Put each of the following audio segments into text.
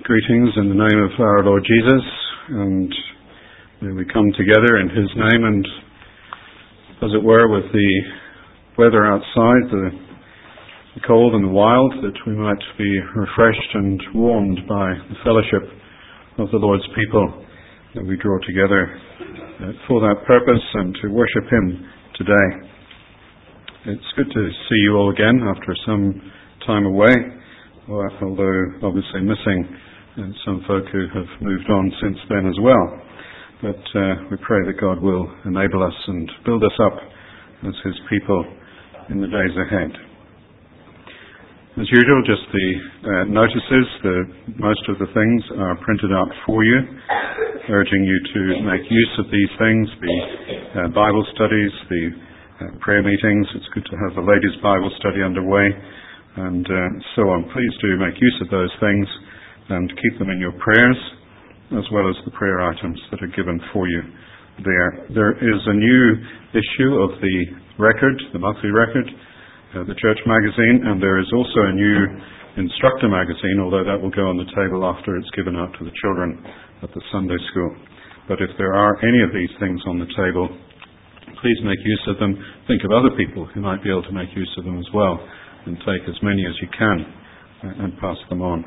Greetings in the name of our Lord Jesus, and may we come together in His name, and as it were, with the weather outside, the cold and the wild, that we might be refreshed and warmed by the fellowship of the Lord's people, that we draw together for that purpose and to worship Him today. It's good to see you all again after some time away, although obviously missing some folk who have moved on since then as well. But we pray that God will enable us and build us up as His people in the days ahead. As usual, just the notices, most of the things are printed out for you, urging you to make use of these things, the Bible studies, the prayer meetings. It's good to have the ladies' Bible study underway, and so on. Please do make use of those things and keep them in your prayers, as well as the prayer items that are given for you there. There is a new issue of the record, the monthly record, the church magazine, and there is also a new instructor magazine, although that will go on the table after it's given out to the children at the Sunday school. But if there are any of these things on the table, please make use of them. Think of other people who might be able to make use of them as well, and take as many as you can and pass them on.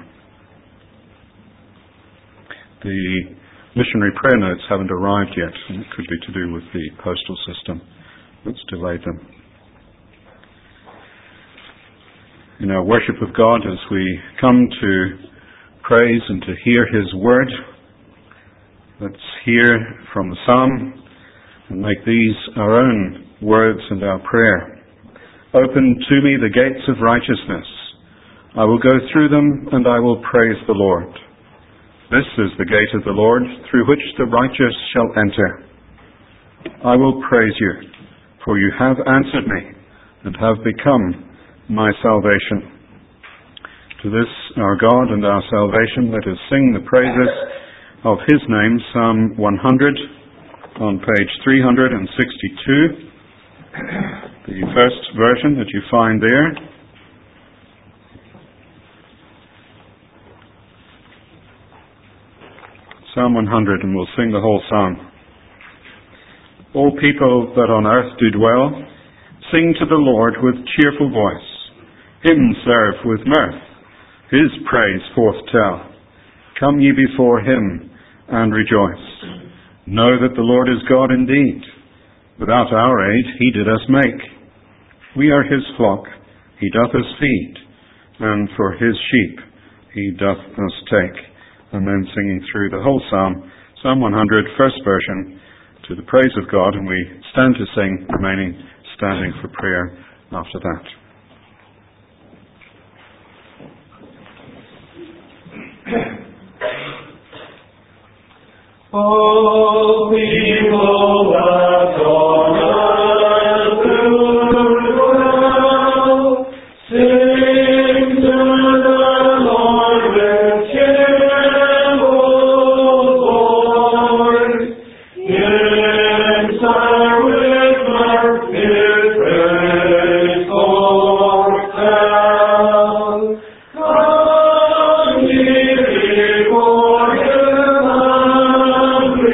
The missionary prayer notes haven't arrived yet, and it could be to do with the postal system that's delayed them. In our worship of God, as we come to praise and to hear His word, let's hear from the psalm and make these our own words and our prayer. Open to me the gates of righteousness. I will go through them, and I will praise the Lord. This is the gate of the Lord, through which the righteous shall enter. I will praise you, for you have answered me, and have become my salvation. To this, our God and our salvation, let us sing the praises of His name. Psalm 100, on page 362. The first version that you find there. Psalm 100, and we'll sing the whole psalm. All people that on earth do dwell, sing to the Lord with cheerful voice. Him serve with mirth, His praise forth tell. Come ye before Him, and rejoice. Know that the Lord is God indeed. Without our aid He did us make. We are His flock, He doth us feed, and for His sheep He doth us take. And then singing through the whole psalm, Psalm 100, first version, to the praise of God, and we stand to sing, remaining standing for prayer after that. All people that on earth do dwell, sing to the Lord with cheerful voice. Answer with mirth, His praise forth tell. Come ye before Him, and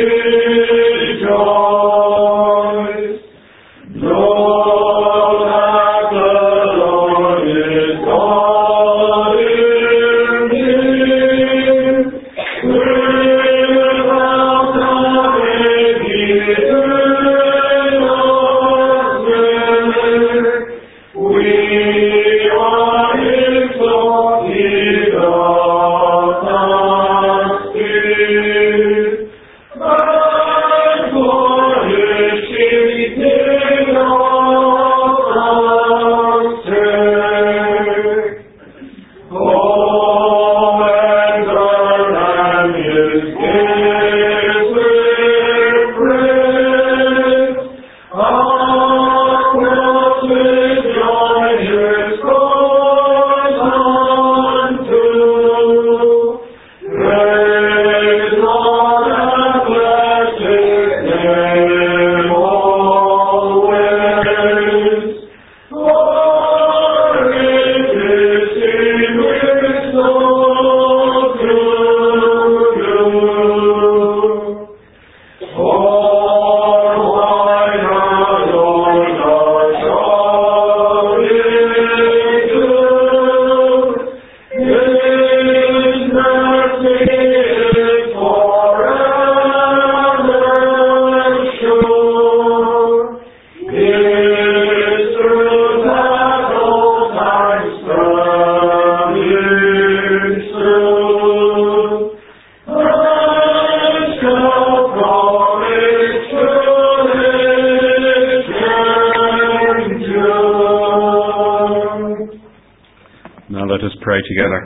together.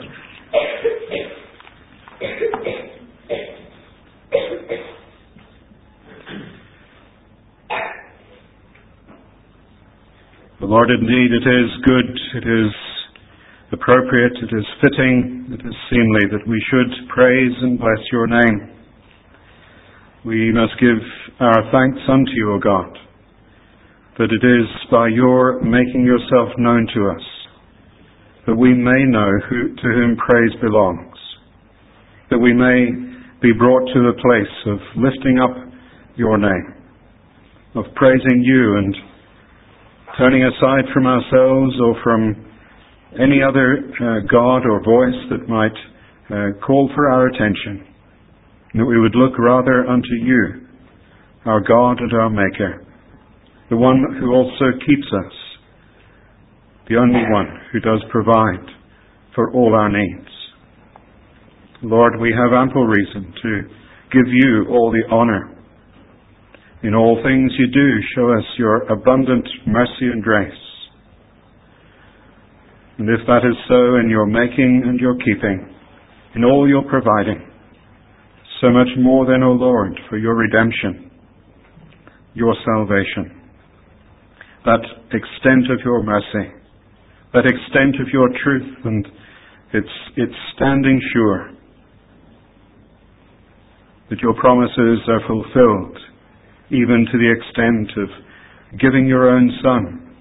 Lord, indeed it is good, it is appropriate, it is fitting, it is seemly that we should praise and bless your name. We must give our thanks unto you, O God, that it is by your making yourself known to us that we may know to whom praise belongs, that we may be brought to the place of lifting up your name, of praising you and turning aside from ourselves or from any other God or voice that might call for our attention, that we would look rather unto you, our God and our Maker, the one who also keeps us, the only one who does provide for all our needs. Lord, we have ample reason to give you all the honour. In all things you do show us your abundant mercy and grace. And if that is so in your making and your keeping, in all your providing, so much more then, O Lord, for your redemption, your salvation, that extent of your mercy, that extent of your truth, and its standing sure, that your promises are fulfilled, even to the extent of giving your own Son,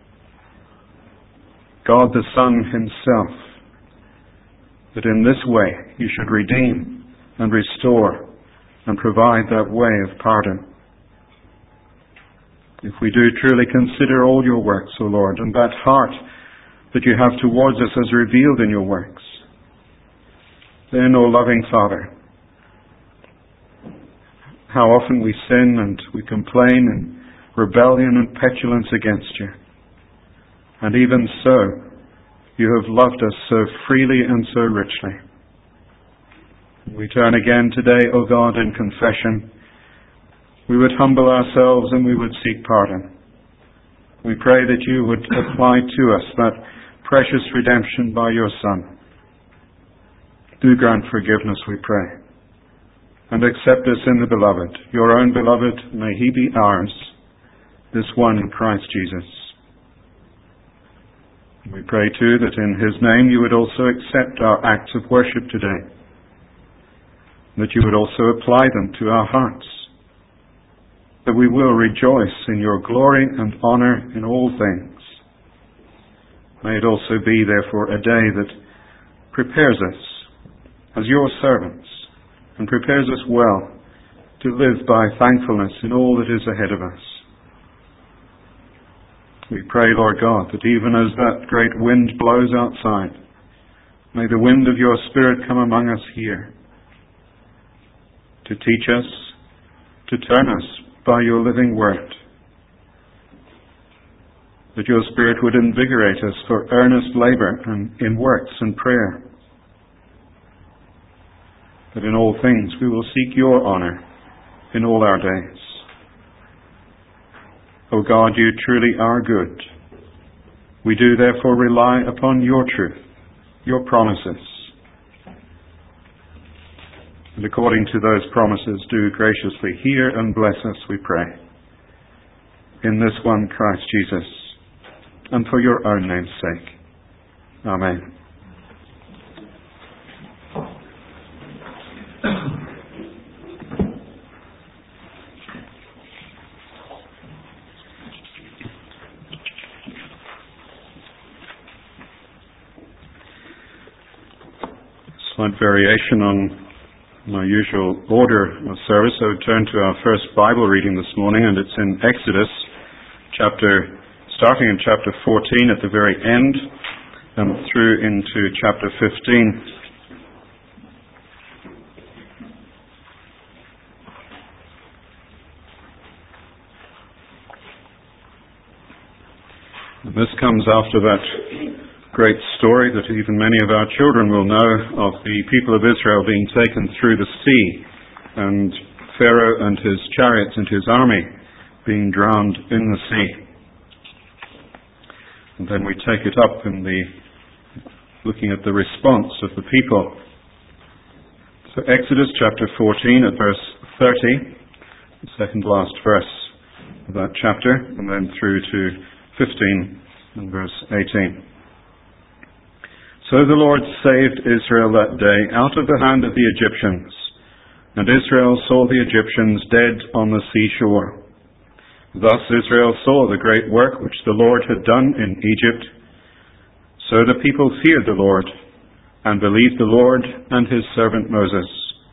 God the Son himself, that in this way you should redeem and restore and provide that way of pardon. If we do truly consider all your works, O Lord, and that heart that you have towards us as revealed in your works, then, O loving Father, how often we sin and we complain in rebellion and petulance against you. And even so, you have loved us so freely and so richly. We turn again today, O God, in confession. We would humble ourselves and we would seek pardon. We pray that you would apply to us that precious redemption by your Son. Do grant forgiveness, we pray. And accept us in the Beloved, your own Beloved, may he be ours, this one in Christ Jesus. We pray too that in his name you would also accept our acts of worship today, that you would also apply them to our hearts, that we will rejoice in your glory and honour in all things. May it also be, therefore, a day that prepares us as your servants, and prepares us well to live by thankfulness in all that is ahead of us. We pray, Lord God, that even as that great wind blows outside, may the wind of your Spirit come among us here to teach us, to turn us by your living word, that your Spirit would invigorate us for earnest labour and in works and prayer, that in all things we will seek your honour in all our days. O God, you truly are good. We do therefore rely upon your truth, your promises. And according to those promises, do graciously hear and bless us, we pray. In this one Christ Jesus, and for your own name's sake. Amen. Slight variation on my usual order of service. I would turn to our first Bible reading this morning, and it's in Exodus, starting in chapter 14 at the very end, and through into chapter 15. And this comes after that great story that even many of our children will know of the people of Israel being taken through the sea, and Pharaoh and his chariots and his army being drowned in the sea. And then we take it up in the looking at the response of the people. So Exodus chapter 14 at verse 30, the second last verse of that chapter, and then through to 15 and verse 18. So the Lord saved Israel that day out of the hand of the Egyptians, and Israel saw the Egyptians dead on the seashore. Thus Israel saw the great work which the Lord had done in Egypt. So the people feared the Lord, and believed the Lord and his servant Moses.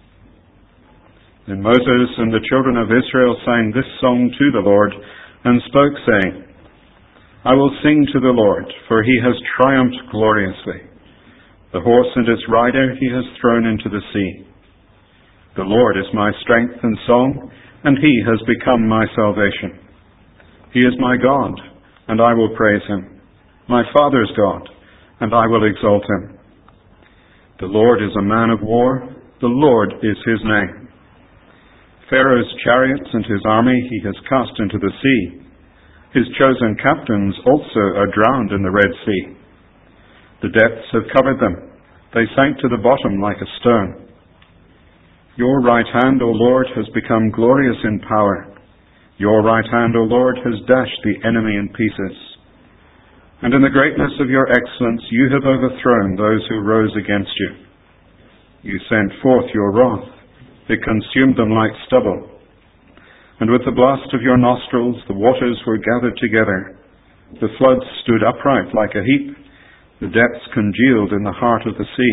Then Moses and the children of Israel sang this song to the Lord, and spoke, saying, I will sing to the Lord, for he has triumphed gloriously. The horse and its rider he has thrown into the sea. The Lord is my strength and song, and he has become my salvation. He is my God, and I will praise him, my father's God, and I will exalt him. The Lord is a man of war, the Lord is his name. Pharaoh's chariots and his army he has cast into the sea. His chosen captains also are drowned in the Red Sea. The depths have covered them. They sank to the bottom like a stone. Your right hand, O Lord, has become glorious in power. Your right hand, O Lord, has dashed the enemy in pieces. And in the greatness of your excellence you have overthrown those who rose against you. You sent forth your wrath. It consumed them like stubble. And with the blast of your nostrils the waters were gathered together. The floods stood upright like a heap. The depths congealed in the heart of the sea.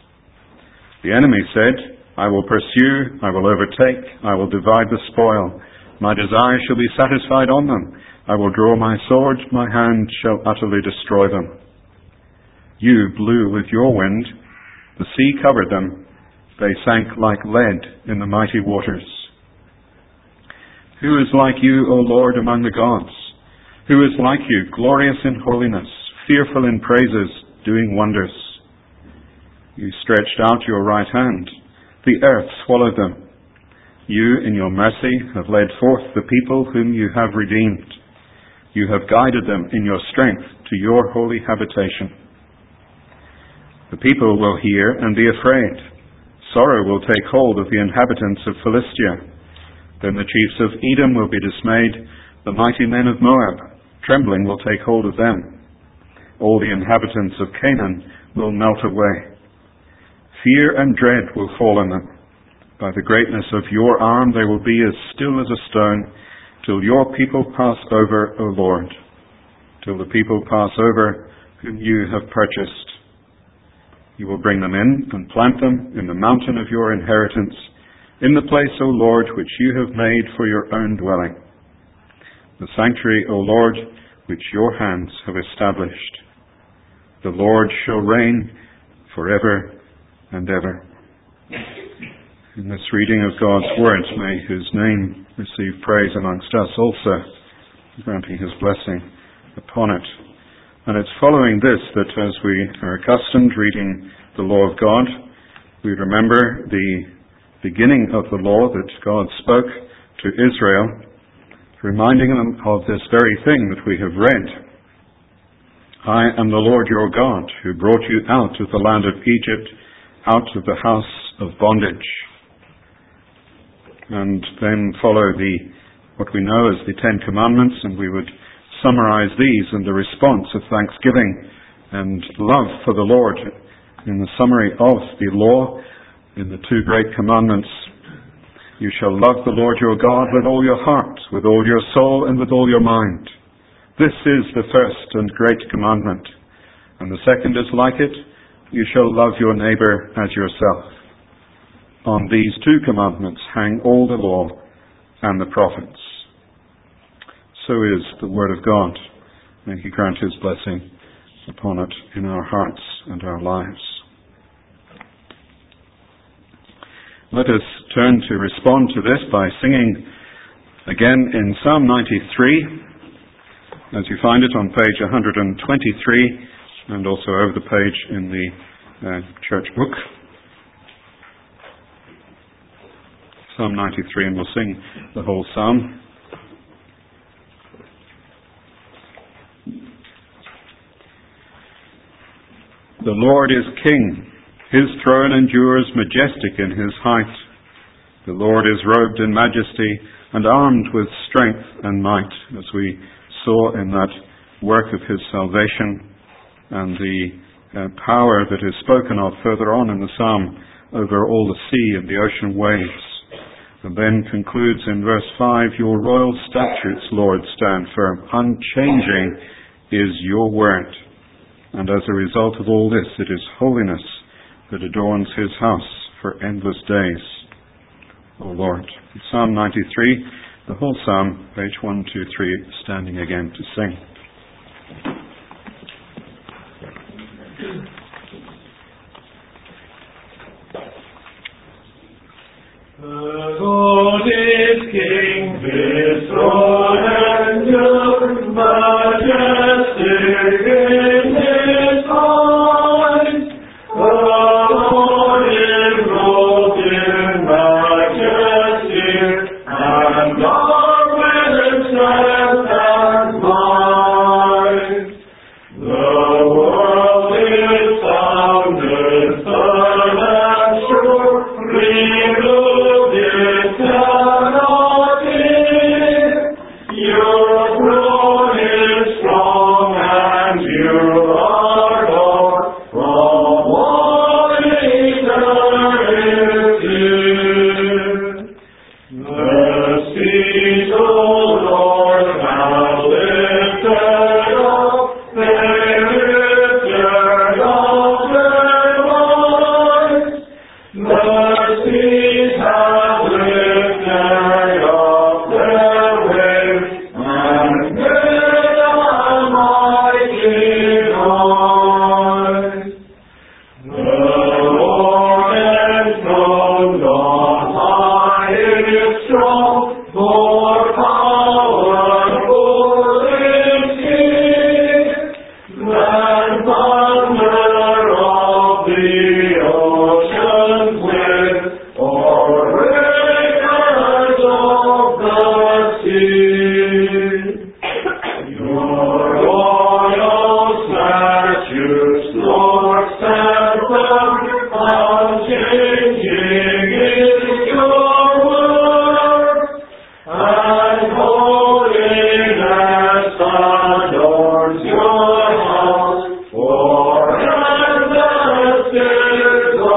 The enemy said, I will pursue, I will overtake, I will divide the spoil. My desire shall be satisfied on them. I will draw my sword, my hand shall utterly destroy them. You blew with your wind, the sea covered them. They sank like lead in the mighty waters. Who is like you, O Lord, among the gods? Who is like you, glorious in holiness, fearful in praises, doing wonders? You stretched out your right hand. The earth swallowed them. You, in your mercy, have led forth the people whom you have redeemed. You have guided them in your strength to your holy habitation. The people will hear and be afraid. Sorrow will take hold of the inhabitants of Philistia. Then the chiefs of Edom will be dismayed. The mighty men of Moab, trembling, will take hold of them. All the inhabitants of Canaan will melt away. Fear and dread will fall on them. By the greatness of your arm they will be as still as a stone, till your people pass over, O Lord, till the people pass over whom you have purchased. You will bring them in and plant them in the mountain of your inheritance, in the place, O Lord, which you have made for your own dwelling, the sanctuary, O Lord, which your hands have established. The Lord shall reign forever and ever. In this reading of God's Word, may his name receive praise amongst us also, granting his blessing upon it. And it's following this that as we are accustomed reading the law of God, we remember the beginning of the law that God spoke to Israel, reminding them of this very thing that we have read. I am the Lord your God, who brought you out of the land of Egypt, out of the house of bondage. And then follow what we know as the Ten Commandments, and we would summarize these in the response of thanksgiving and love for the Lord in the summary of the law in the two great commandments. You shall love the Lord your God with all your heart, with all your soul, and with all your mind. This is the first and great commandment. And the second is like it, you shall love your neighbor as yourself. On these two commandments hang all the law and the prophets. So is the word of God. May he grant his blessing upon it in our hearts and our lives. Let us turn to respond to this by singing again in Psalm 93, as you find it on page 123, and also over the page in the church book. Psalm 93, and we'll sing the whole psalm. The The Lord is King. His throne endures majestic in his height. The Lord is robed in majesty and armed with strength and might, as we saw in that work of his salvation and the power that is spoken of further on in the psalm over all the sea and the ocean waves. And then concludes in verse 5, your royal statutes, Lord, stand firm. Unchanging is your word. And as a result of all this, it is holiness that adorns his house for endless days. O Lord. Psalm 93, the whole psalm, page 123, standing again to sing. The Lord is King, his throne endures majestic in his height. The Lord is robed in majesty and armed with strength and might. The world is founded firm and sure, removed it cannot be. Your throne is strong and you are Lord from all eternity. The seas, O Lord, have lifted up, they lifted up their voice. The seas have lifted up their waves and made a mighty noise. The Lord enthroned on high is strong, more powerful is he than thunder of the ocean's wind or breakers of the sea. Your royal statutes, Lord, stand firm, unchanging is your word, and holiness adorns your house for endless days, O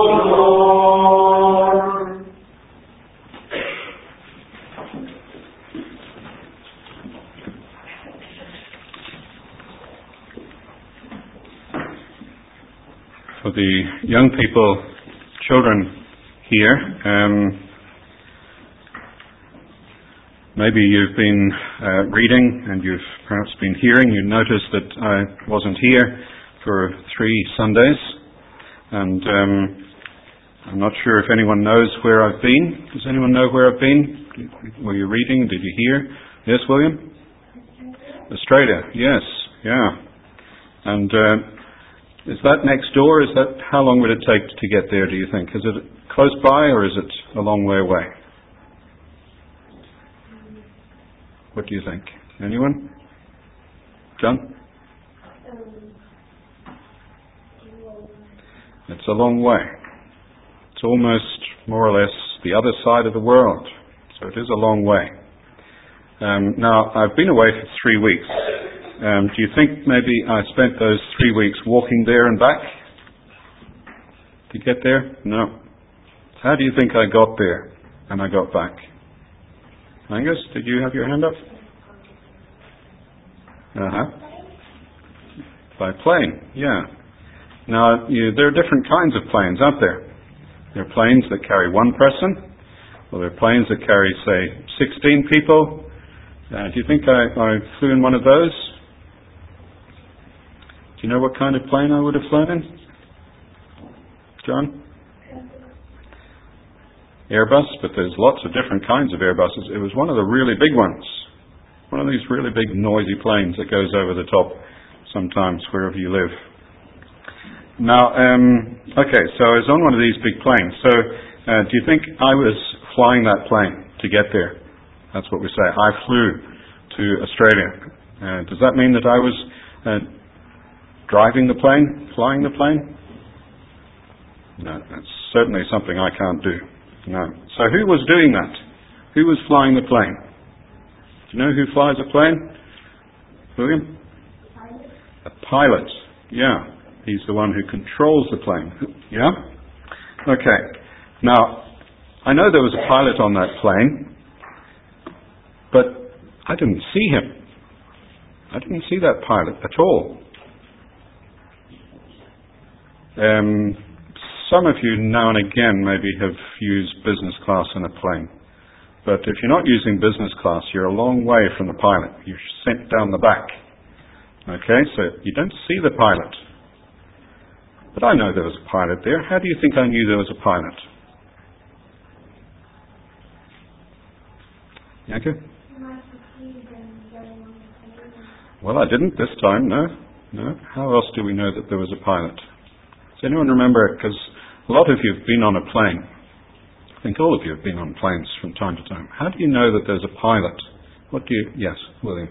Lord. For the young people, children here, maybe you've been reading and you've perhaps been hearing. You noticed that I wasn't here for 3 Sundays, and I'm not sure if anyone knows where I've been. Does anyone know where I've been? Were you reading? Did you hear? Yes, William? Australia, yes, yeah. And is that next door? Is that, how long would it take to get there, do you think? Is it close by or is it a long way away? What do you think? Anyone? John? It's a long way. It's almost more or less the other side of the world. So it is a long way. Now, I've been away for 3 weeks. Do you think maybe I spent those 3 weeks walking there and back to get there? No. How do you think I got there and I got back? Angus, did you have your hand up? By plane, yeah. Now, there are different kinds of planes, aren't there? There are planes that carry one person, or there are planes that carry, say, 16 people. Do you think I flew in one of those? Do you know what kind of plane I would have flown in? John? Airbus, but there's lots of different kinds of Airbuses. It was one of the really big ones. One of these really big noisy planes that goes over the top sometimes wherever you live. Now, okay, so I was on one of these big planes. So, do you think I was flying that plane to get there? That's what we say. I flew to Australia. Does that mean that I was driving the plane? Flying the plane? No, that's certainly something I can't do. No. So who was doing that? Who was flying the plane? Do you know who flies a plane? William? A pilot. Yeah. He's the one who controls the plane. Yeah? Okay. Now, I know there was a pilot on that plane, but I didn't see him. I didn't see that pilot at all. Some of you now and again maybe have used business class in a plane. But if you're not using business class, you're a long way from the pilot. You're sent down the back. Okay, so you don't see the pilot. But I know there was a pilot there. How do you think I knew there was a pilot? Yanko? Well, I didn't this time, no. How else do we know that there was a pilot? Does anyone remember? Because a lot of you have been on a plane. I think all of you have been on planes from time to time. How do you know that there's a pilot? What do you... Yes, William.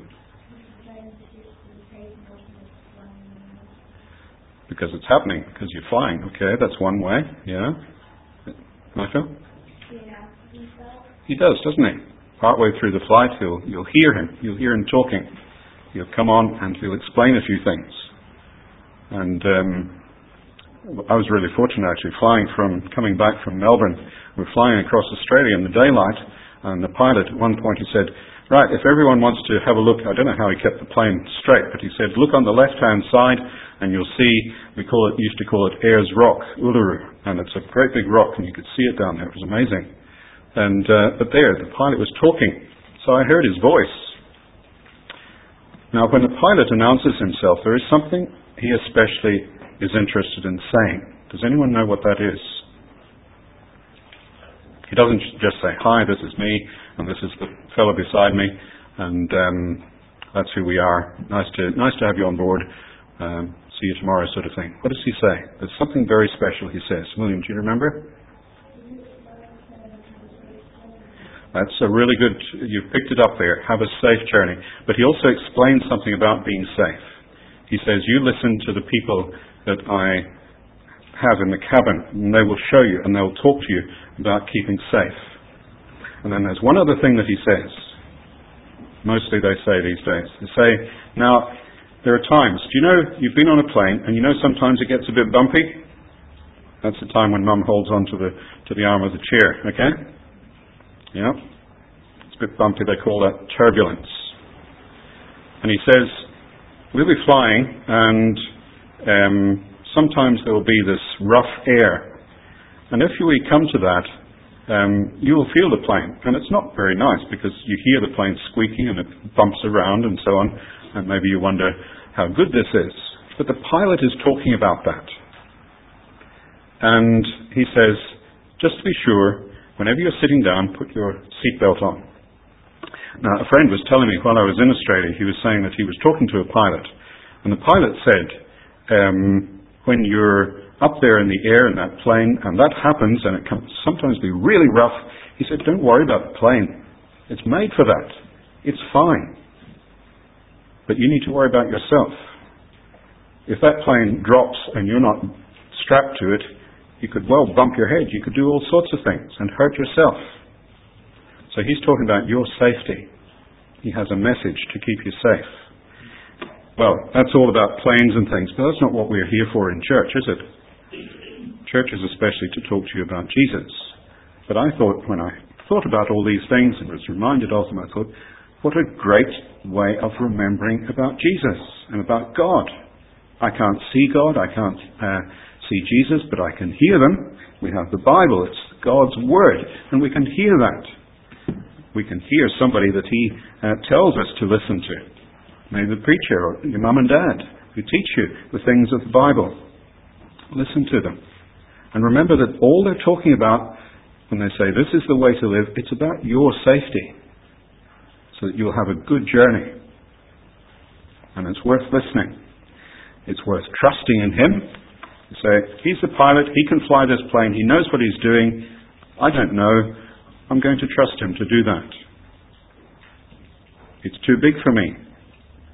Because it's happening, because you're flying. Okay, that's one way. Yeah. Michael? He does, doesn't he? Partway through the flight, you'll hear him. You'll hear him talking. He'll come on and he'll explain a few things. And I was really fortunate actually, coming back from Melbourne. We're flying across Australia in the daylight, and the pilot at one point he said, right, if everyone wants to have a look, I don't know how he kept the plane straight, but he said, look on the left-hand side and you'll see, used to call it Ayers Rock, Uluru, and it's a great big rock and you could see it down there. It was amazing. And but there, the pilot was talking, so I heard his voice. Now, when the pilot announces himself, there is something he especially is interested in saying. Does anyone know what that is? He doesn't just say, hi, this is me, and this is the fellow beside me, and that's who we are. Nice to have you on board. See you tomorrow, sort of thing. What does he say? There's something very special he says. William, do you remember? That's a really good, you've picked it up there. Have a safe journey. But he also explains something about being safe. He says, you listen to the people that I have in the cabin, and they will show you, and they will talk to you about keeping safe. And then there's one other thing that he says. Mostly they say these days. They say, now, there are times, do you know, you've been on a plane, and you know sometimes it gets a bit bumpy? That's the time when Mum holds on to the arm of the chair, okay? Yeah? It's a bit bumpy, they call that turbulence. And he says, we'll be flying, and sometimes there will be this rough air. And if we come to that, you will feel the plane. And it's not very nice because you hear the plane squeaking and it bumps around and so on. And maybe you wonder how good this is. But the pilot is talking about that. And he says, just to be sure, whenever you're sitting down, put your seatbelt on. Now, a friend was telling me while I was in Australia, he was saying that he was talking to a pilot. And the pilot said, when you're up there in the air in that plane, and that happens, and it can sometimes be really rough, he said, don't worry about the plane. It's made for that. It's fine. But you need to worry about yourself. If that plane drops and you're not strapped to it, you could well bump your head. You could do all sorts of things and hurt yourself. So he's talking about your safety. He has a message to keep you safe. Well, that's all about planes and things, but that's not what we're here for in church, is it? Church is especially to talk to you about Jesus. But I thought, when I thought about all these things and was reminded of them, I thought, what a great way of remembering about Jesus and about God. I can't see God, I can't see Jesus, but I can hear them. We have the Bible, it's God's Word, and we can hear that. We can hear somebody that He tells us to listen to. Maybe the preacher or your mum and dad who teach you the things of the Bible. Listen to them. And remember that all they're talking about when they say this is the way to live, it's about your safety. So that you'll have a good journey. And it's worth listening. It's worth trusting in Him. You say, He's the pilot, He can fly this plane, He knows what He's doing. I don't know. I'm going to trust Him to do that. It's too big for me.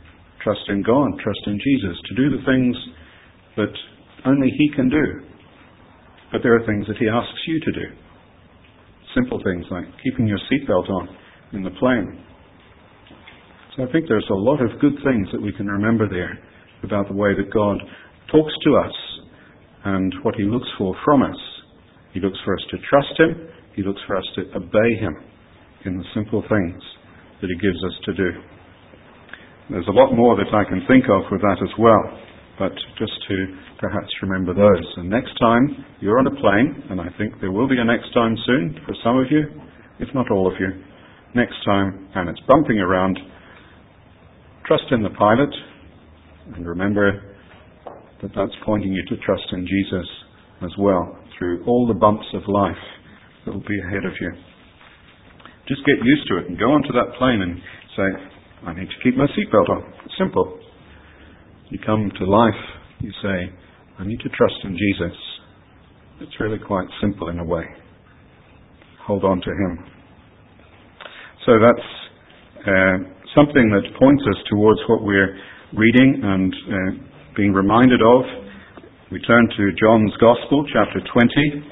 trust in God, trust in Jesus, to do the things that only He can do. But there are things that He asks you to do. Simple things like keeping your seatbelt on in the plane. So I think there's a lot of good things that we can remember there about the way that God talks to us and what He looks for from us. He looks for us to trust Him. He looks for us to obey Him in the simple things that He gives us to do. There's a lot more that I can think of with that as well, but just to perhaps remember those. And next time you're on a plane, and I think there will be a next time soon for some of you, if not all of you, next time, and it's bumping around, trust in the pilot, and remember that that's pointing you to trust in Jesus as well, through all the bumps of life that will be ahead of you. Just get used to it and go onto that plane and say, I need to keep my seatbelt on. It's simple. You come to life, you say, I need to trust in Jesus. It's really quite simple in a way. Hold on to Him. So that's something that points us towards what we're reading and being reminded of. We turn to John's Gospel, chapter 20.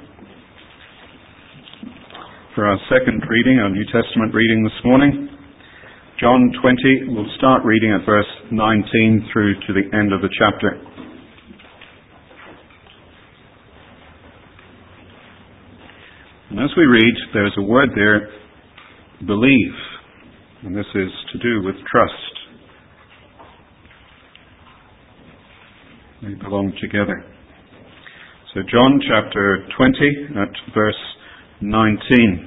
For our second reading, our New Testament reading this morning. John 20, we'll start reading at verse 19 through to the end of the chapter. And as we read, there's a word there, believe. And this is to do with trust. They belong together. So John chapter 20 at verse 19.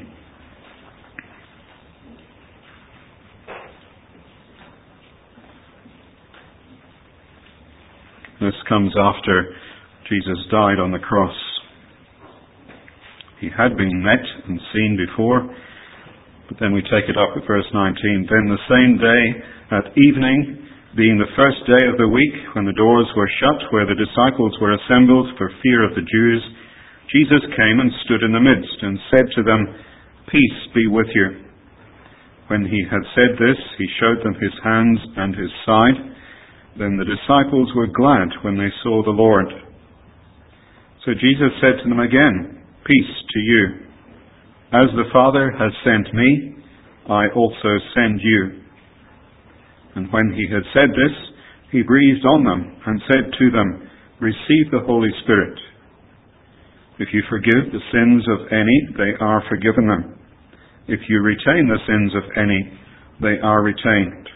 This comes after Jesus died on the cross. He had been met and seen before, but then we take it up at verse 19. Then the same day at evening, being the first day of the week, when the doors were shut where the disciples were assembled for fear of the Jews, Jesus came and stood in the midst and said to them, Peace be with you. When he had said this, he showed them his hands and his side. Then the disciples were glad when they saw the Lord. So Jesus said to them again, Peace to you. As the Father has sent me, I also send you. And when he had said this, he breathed on them and said to them, Receive the Holy Spirit. If you forgive the sins of any, they are forgiven them. If you retain the sins of any, they are retained.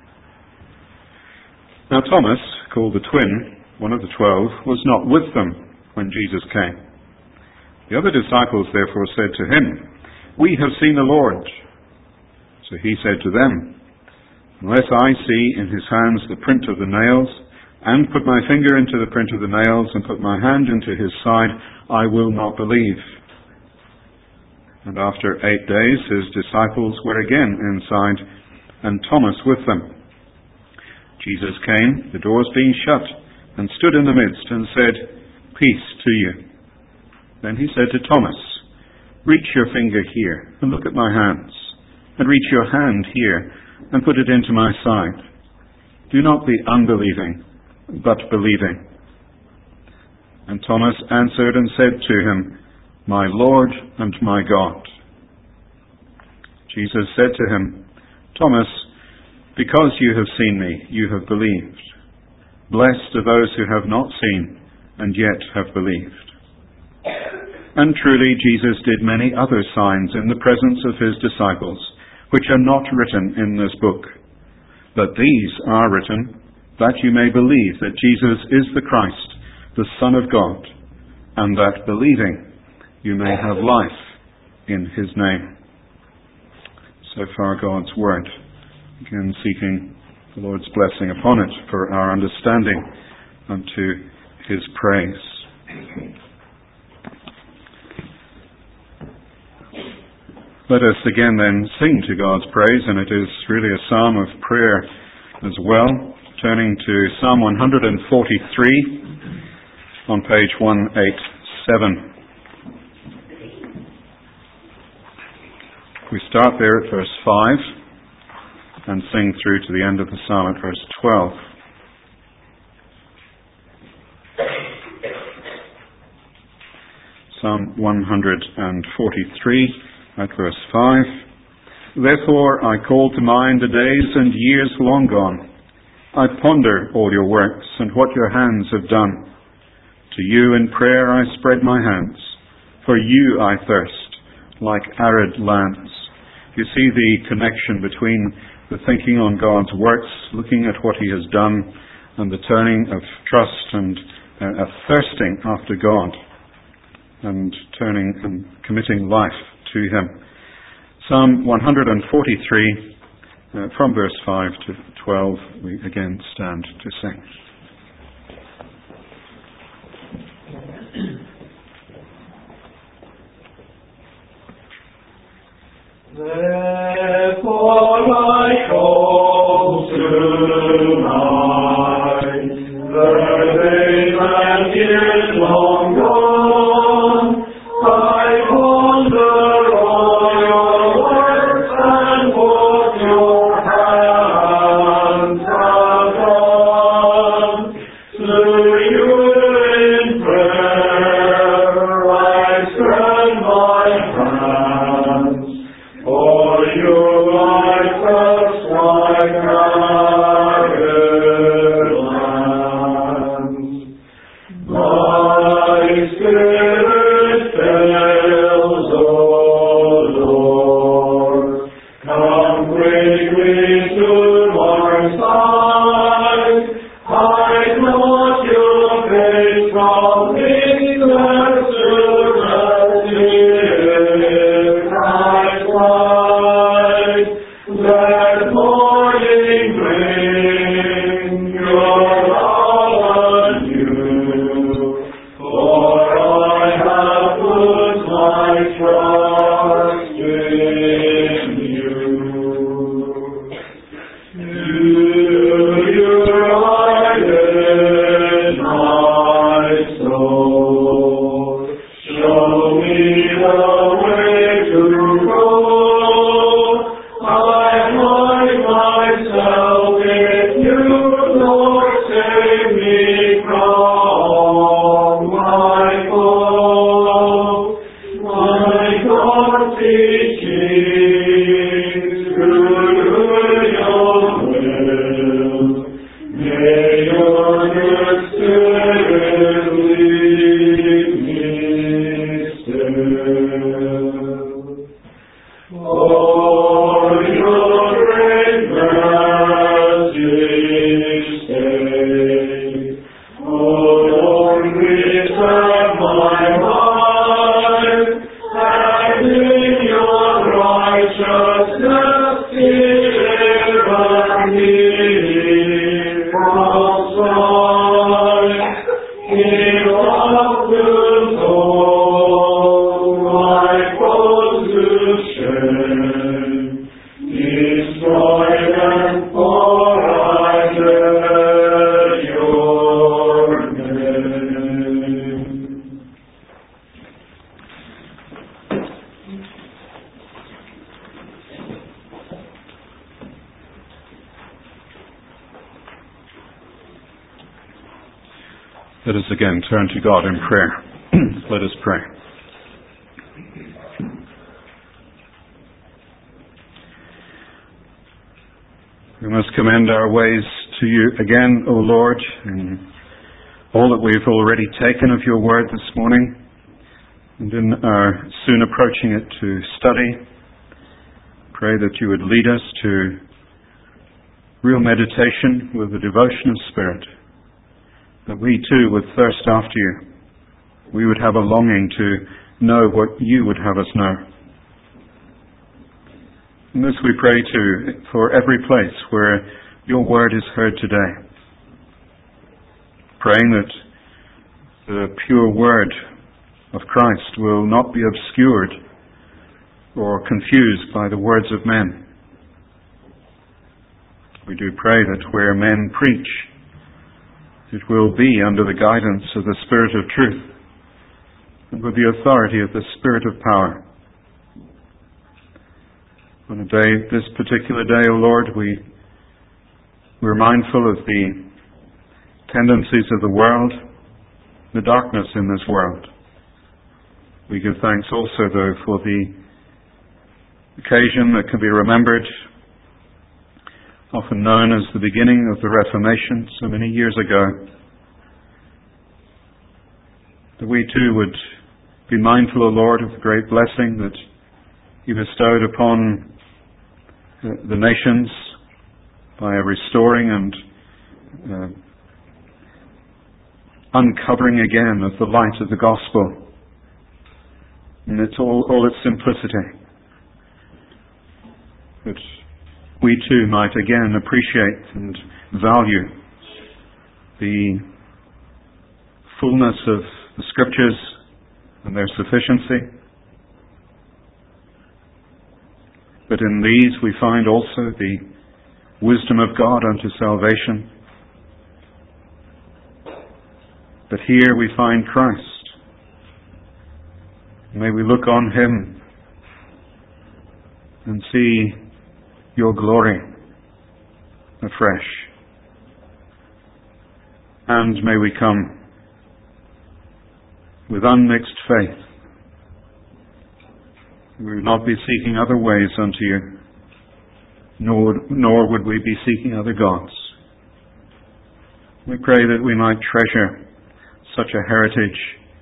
Now Thomas, called the twin, one of the 12, was not with them when Jesus came. The other disciples therefore said to him, We have seen the Lord. So he said to them, Unless I see in his hands the print of the nails, and put my finger into the print of the nails, and put my hand into his side, I will not believe. And after 8 days his disciples were again inside, and Thomas with them. Jesus came, the doors being shut, and stood in the midst and said, Peace to you. Then he said to Thomas, Reach your finger here and look at my hands, and reach your hand here and put it into my side. Do not be unbelieving, but believing. And Thomas answered and said to him, My Lord and my God. Jesus said to him, Thomas, because you have seen me, you have believed. Blessed are those who have not seen, and yet have believed. And truly Jesus did many other signs in the presence of his disciples, which are not written in this book. But these are written, that you may believe that Jesus is the Christ, the Son of God, and that believing you may have life in his name. So far God's word. Again, seeking the Lord's blessing upon it for our understanding unto his praise. Let us again then sing to God's praise, and it is really a psalm of prayer as well. Turning to Psalm 143 on page 187. We start there at verse 5. and sing through to the end of the psalm at verse 12. Psalm 143 at verse 5. Therefore I call to mind the days and years long gone. I ponder all your works and what your hands have done. To you in prayer I spread my hands. For you I thirst, like arid lands. You see the connection between the thinking on God's works, looking at what he has done, and the turning of trust and a thirsting after God, and turning and committing life to him. Psalm 143, from verse 5 to 12, we again stand to sing. Therefore I call tonight the days and years long gone. I ponder all your works and what your hands have done. To you in prayer I spread my hands. For you I thirst like arid lands. My spirit fails, O Lord. Come quickly to my side. Hide not your face from me, that should Christ's light. That morning bring your love anew. For I have put my trust in you. You guided my soul. Show me the way to go. I hide myself in you, Lord, save me from my foe. My God, teaching through your will. May your good Spirit lead me still. For your great mercy stay. O Lord, reserve my mind, and in your righteousness deliver me from strife. Give up the soul, my foes to shame. Destroy them, for I bear your name. Let us again turn to God in prayer. Let us pray. We must commend our ways to you again, O Lord, in all that we've already taken of your word this morning, and in our soon approaching it to study. Pray that you would lead us to real meditation with the devotion of spirit, that we too would thirst after you. We would have a longing to know what you would have us know. And this we pray too for every place where your word is heard today. Praying that the pure word of Christ will not be obscured or confused by the words of men. We do pray that where men preach, it will be under the guidance of the Spirit of truth and with the authority of the Spirit of power. On this particular day, O Lord, we're mindful of the tendencies of the world, the darkness in this world. We give thanks also, though, for the occasion that can be remembered, often known as the beginning of the Reformation, so many years ago, that we too would be mindful, O Lord, of the great blessing that You bestowed upon the nations by a restoring and uncovering again of the light of the gospel in all its simplicity, that we too might again appreciate and value the fullness of the Scriptures and their sufficiency. But in these we find also the wisdom of God unto salvation. But here we find Christ. May we look on Him and see Your glory afresh. And may we come with unmixed faith. We would not be seeking other ways unto You, nor would we be seeking other gods. We pray that we might treasure such a heritage.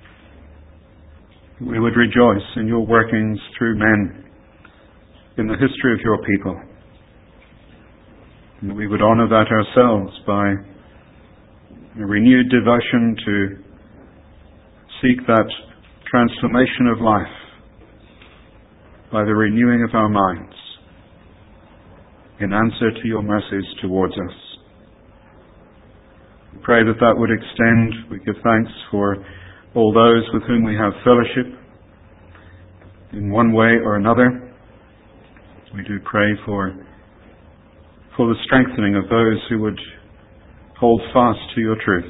We would rejoice in Your workings through men in the history of Your people. And we would honour that ourselves by a renewed devotion to seek that transformation of life by the renewing of our minds in answer to Your mercies towards us. We pray that that would extend. We give thanks for all those with whom we have fellowship in one way or another. We do pray for the strengthening of those who would hold fast to Your truth.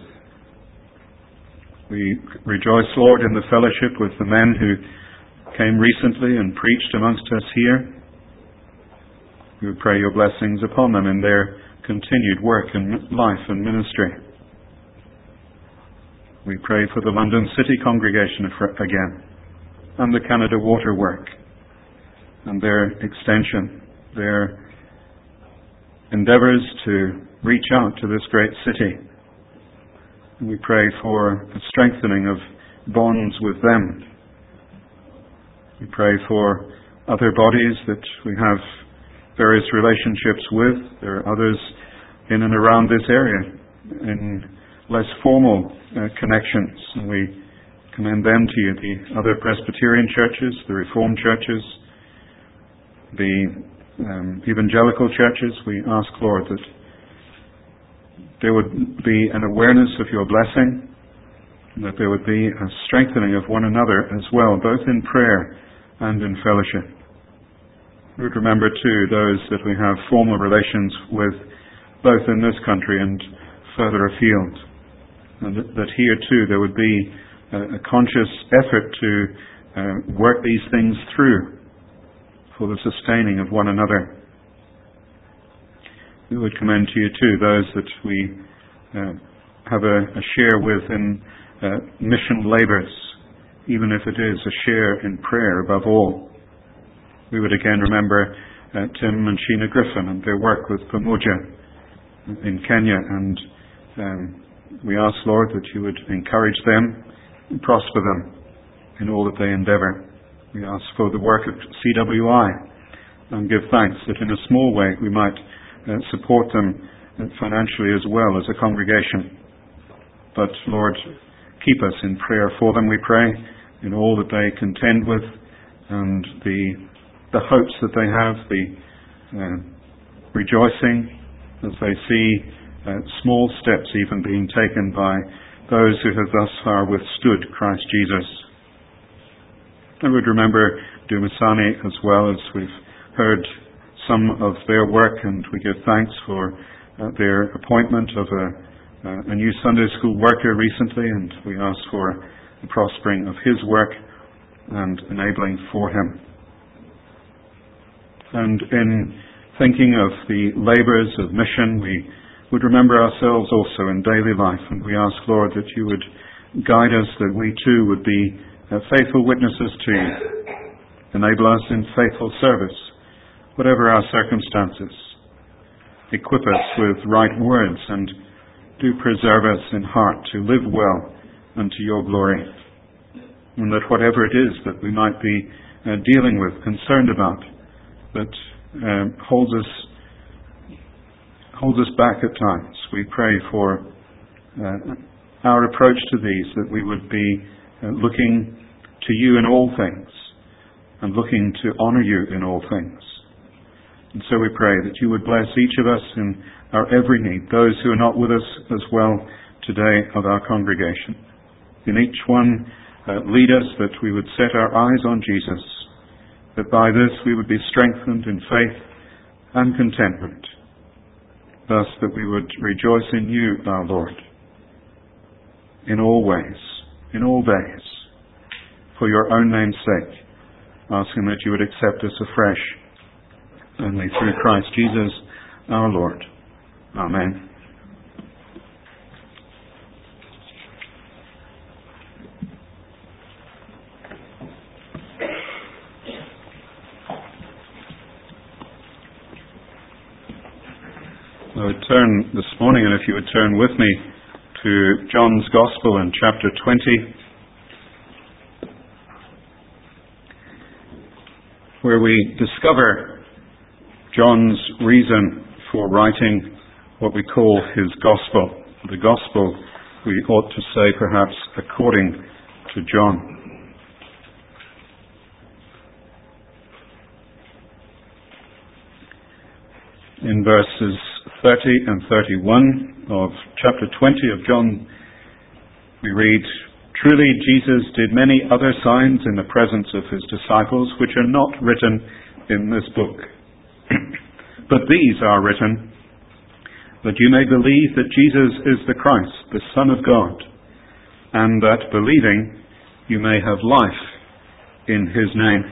We rejoice, Lord, in the fellowship with the men who came recently and preached amongst us here. We would pray Your blessings upon them in their continued work and life and ministry. We pray for the London City congregation again, and the Canada Water work, and their extension, their endeavours to reach out to this great city. And we pray for a strengthening of bonds with them. We pray for other bodies that we have various relationships with. There are others in and around this area in less formal connections. And we commend them to You, the other Presbyterian churches, the Reformed churches, the evangelical churches. We ask, Lord, that there would be an awareness of Your blessing, and that there would be a strengthening of one another as well, both in prayer and in fellowship. We would remember too those that we have formal relations with, both in this country and further afield, and that here too there would be a conscious effort to work these things through for the sustaining of one another. We would commend to You too those that we have a share with in mission labours, even if it is a share in prayer above all. We would again remember Tim and Sheena Griffin and their work with Pamoja in Kenya, and we ask, Lord, that You would encourage them and prosper them in all that they endeavour. We ask for the work of CWI and give thanks that in a small way we might support them financially as well as a congregation. But Lord, keep us in prayer for them, we pray, in all that they contend with, and the hopes that they have, the rejoicing as they see small steps even being taken by those who have thus far withstood Christ Jesus. I would remember Dumasani as well, as we've heard some of their work, and we give thanks for their appointment of a new Sunday school worker recently, and we ask for the prospering of his work and enabling for him. And in thinking of the labours of mission, we would remember ourselves also in daily life, and we ask, Lord, that you would guide us, that we too would be faithful witnesses to you. Enable us in faithful service, whatever our circumstances. Equip us with right words, and do preserve us in heart to live well unto your glory. And that whatever it is that we might be dealing with, concerned about, that holds us back at times, we pray for our approach to these, that we would be looking to you in all things, and looking to honour you in all things. And so we pray that you would bless each of us in our every need, those who are not with us as well today of our congregation. In each one, lead us that we would set our eyes on Jesus, that by this we would be strengthened in faith and contentment, thus that we would rejoice in you, our Lord, in all ways, in all days, for your own name's sake, asking that you would accept us afresh, only through Christ Jesus our Lord. Amen. I would turn this morning, and if you would turn with me, to John's Gospel in chapter 20, where we discover John's reason for writing what we call his Gospel. The Gospel, we ought to say perhaps, according to John. In verses 30 and 31 of chapter 20 of John, we read, "Truly Jesus did many other signs in the presence of his disciples, which are not written in this book. But these are written, that you may believe that Jesus is the Christ, the Son of God, and that believing you may have life in his name."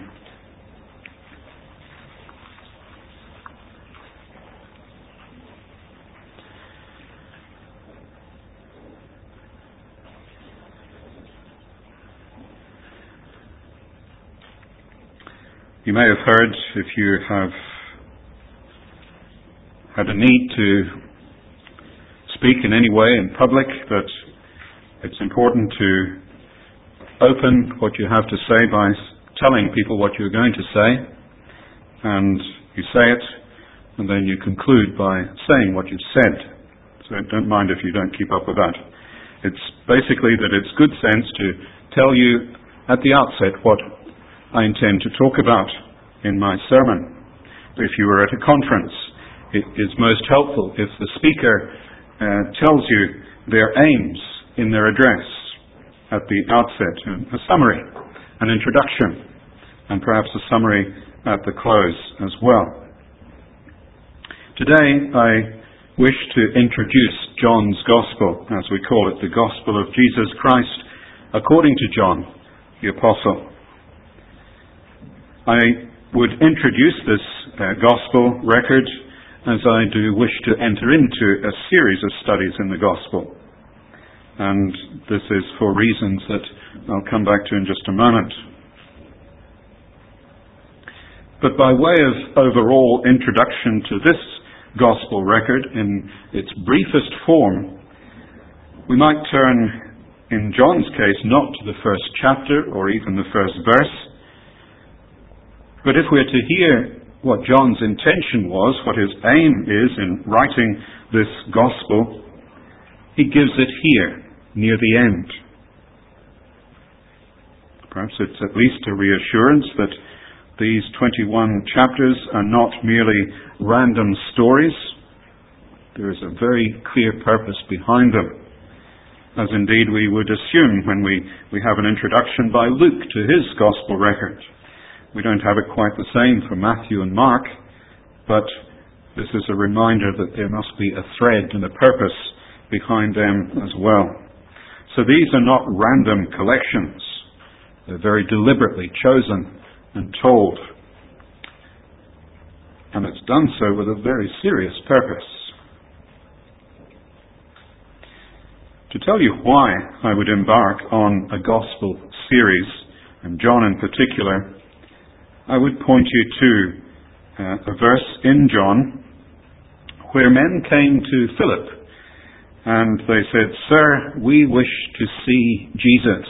You may have heard, if you have had a need to speak in any way in public, that it's important to open what you have to say by telling people what you're going to say, and you say it, and then you conclude by saying what you've said. So don't mind if you don't keep up with that. It's basically that it's good sense to tell you at the outset what I intend to talk about in my sermon. If you were at a conference, it is most helpful if the speaker tells you their aims in their address at the outset, a summary, an introduction, and perhaps a summary at the close as well. Today I wish to introduce John's Gospel, as we call it, the Gospel of Jesus Christ according to John the Apostle. I would introduce this Gospel record as I do wish to enter into a series of studies in the Gospel. And this is for reasons that I'll come back to in just a moment. But by way of overall introduction to this Gospel record in its briefest form, we might turn, in John's case, not to the first chapter or even the first verse, but if we're to hear what John's intention was, what his aim is in writing this Gospel, he gives it here, near the end. Perhaps it's at least a reassurance that these 21 chapters are not merely random stories. There is a very clear purpose behind them, as indeed we would assume when we have an introduction by Luke to his Gospel record. We don't have it quite the same for Matthew and Mark, but this is a reminder that there must be a thread and a purpose behind them as well. So these are not random collections. They're very deliberately chosen and told. And it's done so with a very serious purpose. To tell you why I would embark on a gospel series, and John in particular, I would point you to a verse in John where men came to Philip and they said, "Sir, we wish to see Jesus."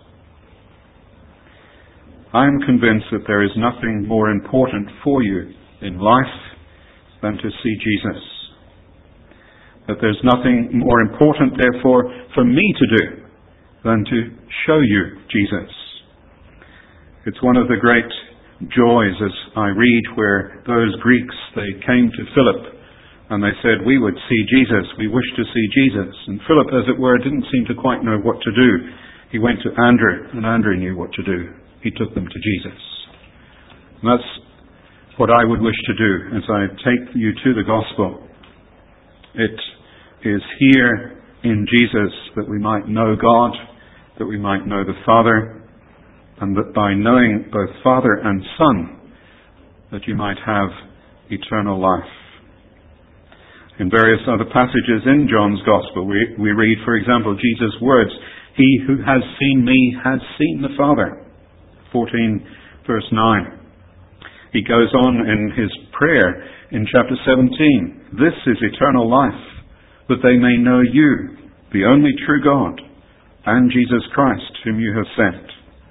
I am convinced that there is nothing more important for you in life than to see Jesus. That there's nothing more important, therefore, for me to do than to show you Jesus. It's one of the great joys as I read where those Greeks, they came to Philip and they said, "We would see Jesus, we wish to see Jesus." And Philip, as it were, didn't seem to quite know what to do. He went to Andrew, and Andrew knew what to do. He took them to Jesus. And that's what I would wish to do as I take you to the gospel. It is here in Jesus that we might know God, that we might know the Father, and that by knowing both Father and Son, that you might have eternal life. In various other passages in John's Gospel, we read, for example, Jesus' words, "He who has seen me has seen the Father." 14 verse 9. He goes on in his prayer in chapter 17, "This is eternal life, that they may know you, the only true God, and Jesus Christ, whom you have sent."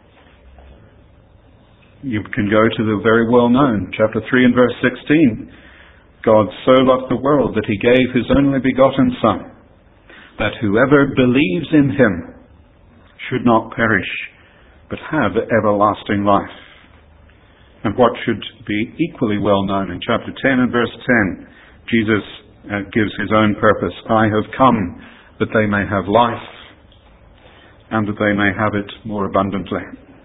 You can go to the very well-known chapter 3 and verse 16. "God so loved the world that he gave his only begotten Son, that whoever believes in him should not perish, but have everlasting life." And what should be equally well known in chapter 10 and verse 10, Jesus gives his own purpose. "I have come that they may have life, and that they may have it more abundantly."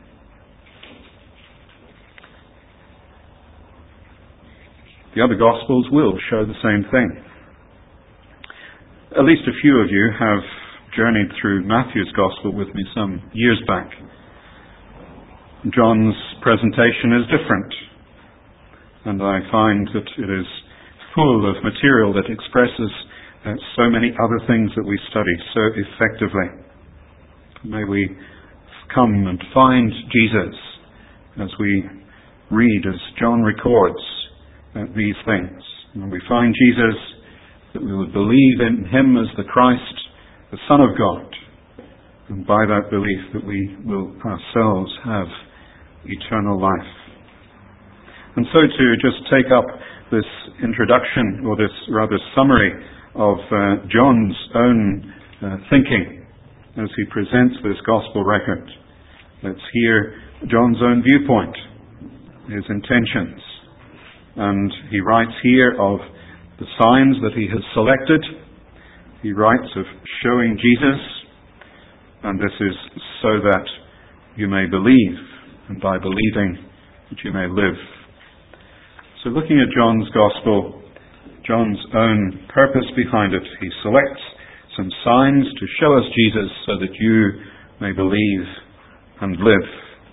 The other Gospels will show the same thing. At least a few of you have journeyed through Matthew's Gospel with me some years back. John's presentation is different, and I find that it is full of material that expresses so many other things that we study so effectively. May we come and find Jesus as we read, as John records these things. When we find Jesus, that we would believe in him as the Christ, the Son of God, and by that belief that we will ourselves have eternal life. And so to just take up this introduction, or this rather summary of John's own thinking as he presents this gospel record. Let's hear John's own viewpoint, his intentions. And he writes here of the signs that he has selected. He writes of showing Jesus, and this is so that you may believe, and by believing that you may live. So looking at John's Gospel, John's own purpose behind it, he selects some signs to show us Jesus so that you may believe and live.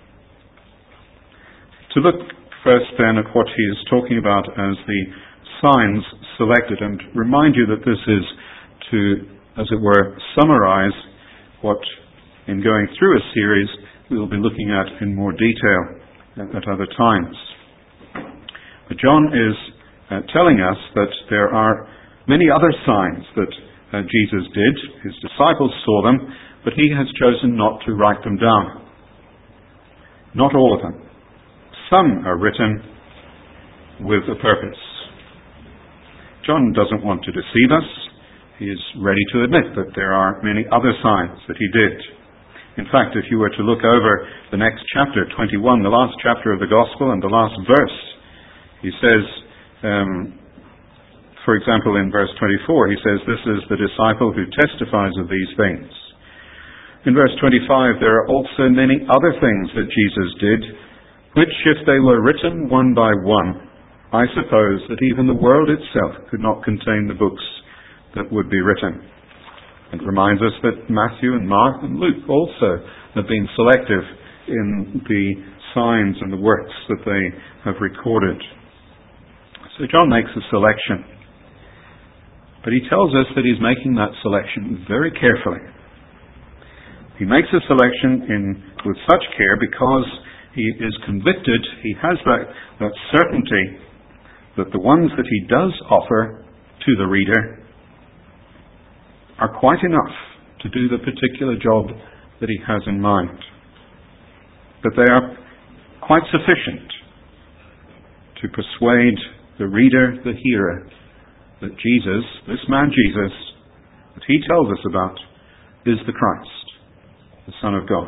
To look first then at what he is talking about as the signs selected, and remind you that this is to, as it were, summarize what, in going through a series, we will be looking at in more detail at other times. But John is telling us that there are many other signs that Jesus did. His disciples saw them, but he has chosen not to write them down. Not all of them. Some are written with a purpose. John doesn't want to deceive us. He is ready to admit that there are many other signs that he did. In fact, if you were to look over the next chapter, 21, the last chapter of the Gospel and the last verse, he says, for example, in verse 24, he says, "This is the disciple who testifies of these things." In verse 25, there are also many other things that Jesus did, which, if they were written one by one, I suppose that even the world itself could not contain the books that would be written. It reminds us that Matthew and Mark and Luke also have been selective in the signs and the works that they have recorded. So John makes a selection. But he tells us that he's making that selection very carefully. He makes a selection with such care because he is convicted, he has that certainty that the ones that he does offer to the reader are quite enough to do the particular job that he has in mind. That they are quite sufficient to persuade the reader, the hearer, that Jesus, this man Jesus, that he tells us about, is the Christ, the Son of God.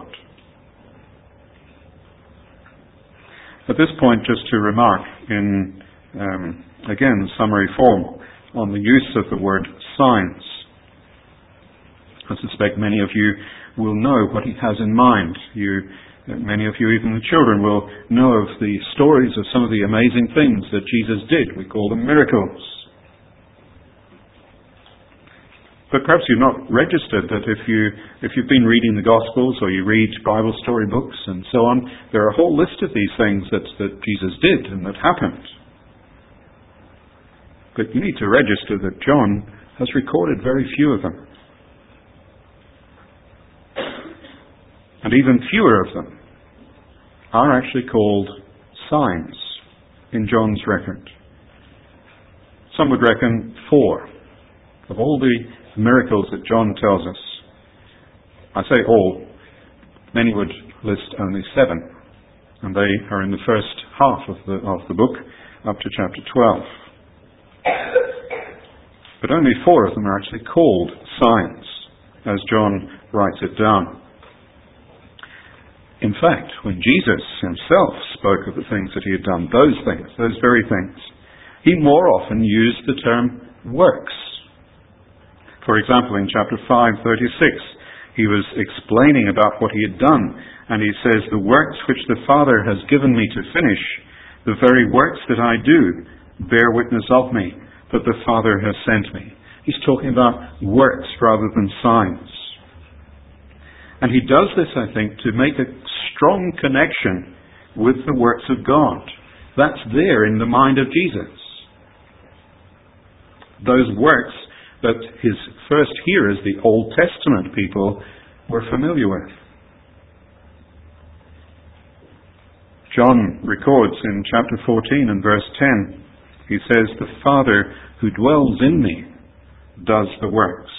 At this point, just to remark in, again, summary form on the use of the word signs. I suspect many of you will know what he has in mind. Many of you, even the children, will know of the stories of some of the amazing things that Jesus did. We call them miracles. But perhaps you've not registered that if you've been reading the Gospels or you read Bible story books and so on, there are a whole list of these things that Jesus did and that happened. But you need to register that John has recorded very few of them. And even fewer of them are actually called signs in John's record. Some would reckon 4 of all the miracles that John tells us. I say all, many would list only 7, and they are in the first half of the book up to chapter 12. But only 4 of them are actually called signs, as John writes it down. In fact, when Jesus himself spoke of the things that he had done, those very things, he more often used the term works. For example, in chapter 5:36, he was explaining about what he had done, and he says, "The works which the Father has given me to finish, the very works that I do, bear witness of me, that the Father has sent me." He's talking about works rather than signs. And he does this, I think, to make a strong connection with the works of God. That's there in the mind of Jesus. Those works that his first hearers, the Old Testament people, were familiar with. John records in chapter 14 and verse 10, he says, "The Father who dwells in me does the works."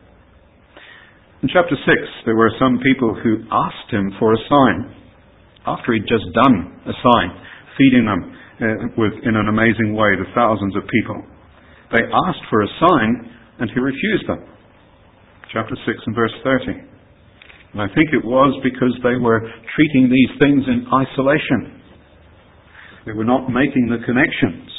In chapter 6, there were some people who asked him for a sign, after he'd just done a sign, feeding them in an amazing way, the thousands of people. They asked for a sign, and he refused them. Chapter 6 and verse 30. And I think it was because they were treating these things in isolation. They were not making the connections.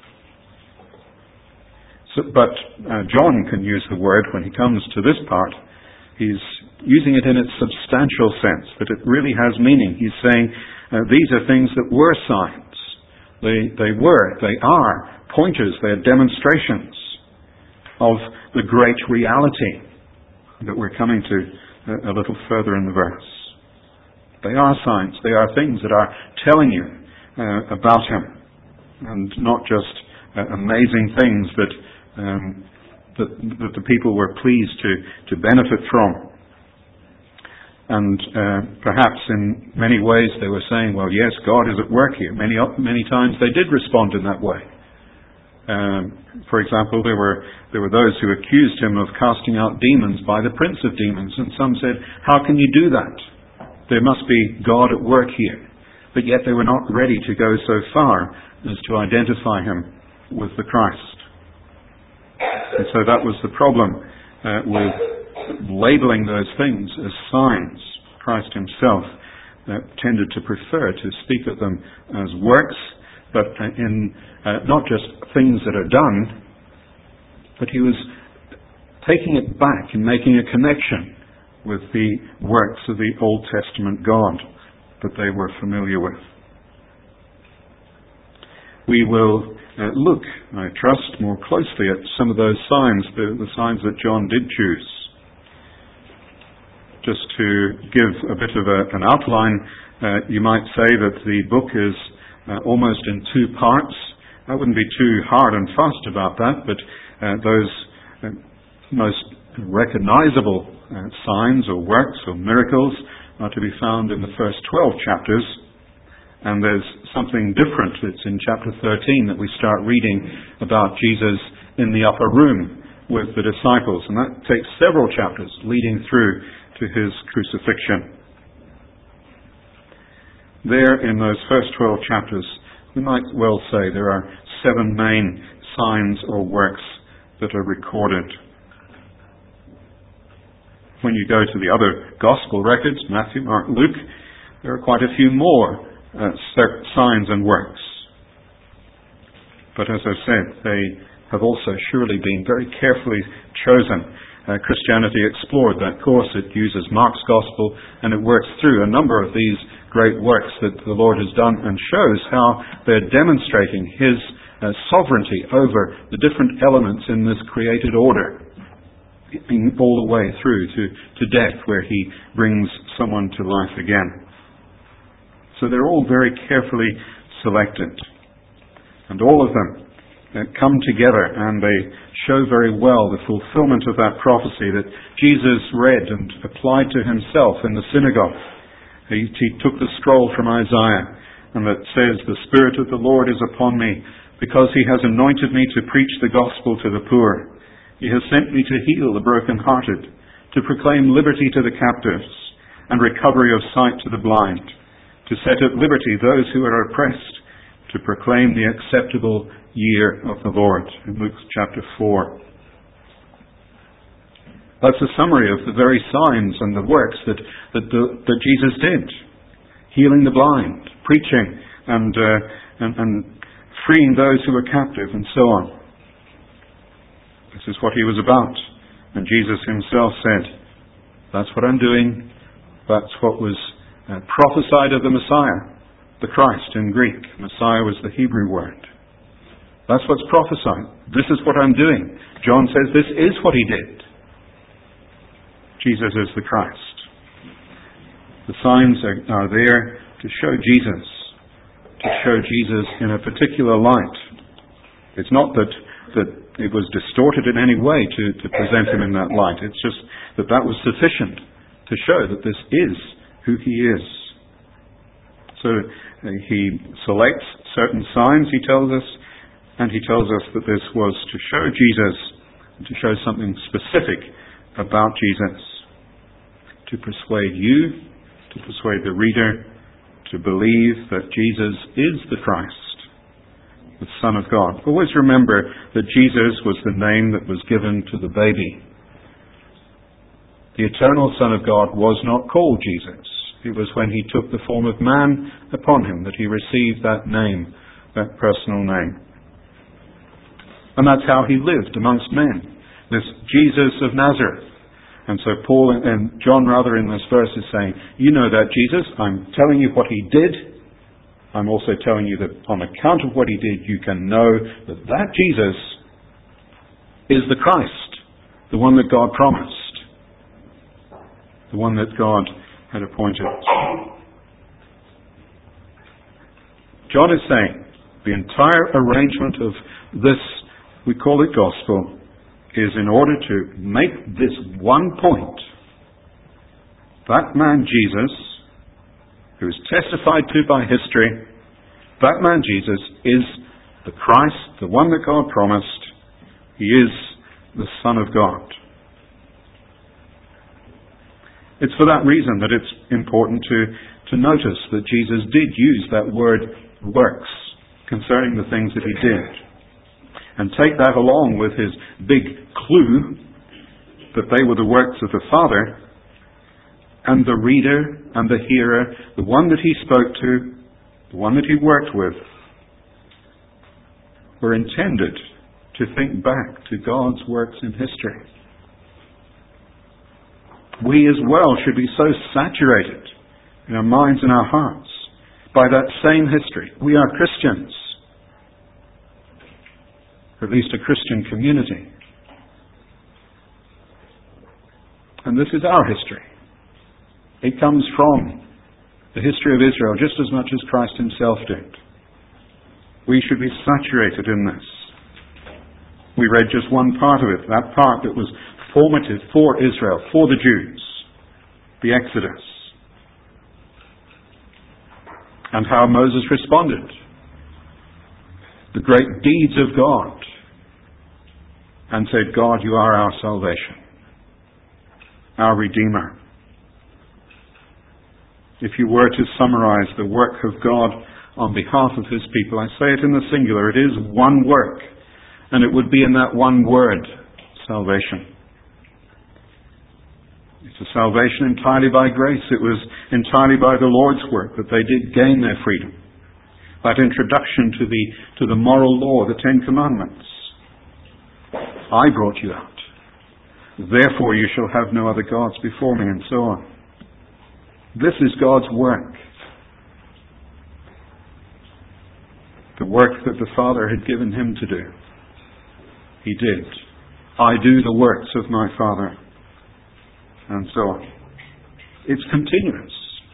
But John can use the word when he comes to this part. He's using it in its substantial sense, that it really has meaning. He's saying these are things that were signs. They are pointers, they are demonstrations of the great reality that we're coming to a little further in the verse. They are signs, they are things that are telling you about him, and not just amazing things that the people were pleased to benefit from. And perhaps in many ways they were saying, well, yes, God is at work here. Many times they did respond in that way. For example, there were those who accused him of casting out demons by the prince of demons, and some said, how can you do that? There must be God at work here. But yet they were not ready to go so far as to identify him with the Christ. And so that was the problem with labeling those things as signs. Christ himself tended to prefer to speak of them as works, but in not just things that are done, but he was taking it back and making a connection with the works of the Old Testament God that they were familiar with. We will look, I trust, more closely at some of those signs, the signs that John did choose. Just to give a bit of an outline, you might say that the book is almost in 2 parts. I wouldn't be too hard and fast about that, but those most recognizable signs or works or miracles are to be found in the first 12 chapters. And there's something different. It's in chapter 13 that we start reading about Jesus in the upper room with the disciples. And that takes several chapters leading through to his crucifixion. There in those first 12 chapters, we might well say there are 7 main signs or works that are recorded. When you go to the other gospel records, Matthew, Mark, Luke, there are quite a few more signs and works. But as I said, they have also surely been very carefully chosen. Christianity Explored, that course, it uses Mark's Gospel and it works through a number of these great works that the Lord has done and shows how they're demonstrating his sovereignty over the different elements in this created order, all the way through to death, where he brings someone to life again. So they're all very carefully selected. And all of them come together and they show very well the fulfillment of that prophecy that Jesus read and applied to himself in the synagogue. He took the scroll from Isaiah and that says, "The Spirit of the Lord is upon me, because he has anointed me to preach the gospel to the poor. He has sent me to heal the brokenhearted, to proclaim liberty to the captives, and recovery of sight to the blind, to set at liberty those who are oppressed, to proclaim the acceptable year of the Lord." In Luke chapter 4. That's a summary of the very signs and the works that Jesus did. Healing the blind, preaching, and freeing those who were captive, and so on. This is what he was about. And Jesus himself said, "That's what I'm doing. That's what was prophesied of the Messiah, the Christ in Greek." Messiah was the Hebrew word. That's what's prophesied. This is what I'm doing. John says this is what he did. Jesus is the Christ. The signs are there to show Jesus in a particular light. It's not that it was distorted in any way to present him in that light. It's just that was sufficient to show that this is who he is. So he selects certain signs, he tells us, and he tells us that this was to show Jesus, to show something specific about Jesus, to persuade you, to persuade the reader, to believe that Jesus is the Christ, the Son of God. Always remember that Jesus was the name that was given to the baby. The eternal Son of God was not called Jesus. It was when he took the form of man upon him that he received that name, that personal name. And that's how he lived amongst men, this Jesus of Nazareth. And so Paul and John in this verse is saying, you know that Jesus, I'm telling you what he did. I'm also telling you that on account of what he did, you can know that Jesus is the Christ, the one that God promised, the one that God had appointed. John is saying the entire arrangement of this, we call it gospel, is in order to make this one point. That man Jesus, who is testified to by history, that man Jesus is the Christ, the one that God promised. He is the Son of God. It's for that reason that it's important to notice that Jesus did use that word works concerning the things that he did. And take that along with his big clue that they were the works of the Father, and the reader and the hearer, the one that he spoke to, the one that he worked with, were intended to think back to God's works in history. We as well should be so saturated in our minds and our hearts by that same history. We are Christians. Or at least a Christian community. And this is our history. It comes from the history of Israel just as much as Christ himself did. We should be saturated in this. We read just one part of it, that part that was formative for Israel, for the Jews, the Exodus, and how Moses responded. The great deeds of God, and said, God, you are our salvation, our Redeemer. If you were to summarize the work of God on behalf of His people, I say it in the singular, it is one work, and it would be in that one word, salvation. It's a salvation entirely by grace. It was entirely by the Lord's work that they did gain their freedom. That introduction to the moral law, the Ten Commandments. I brought you out. Therefore you shall have no other gods before me, and so on. This is God's work. The work that the Father had given Him to do. He did. I do the works of my Father. And so on. It's continuous.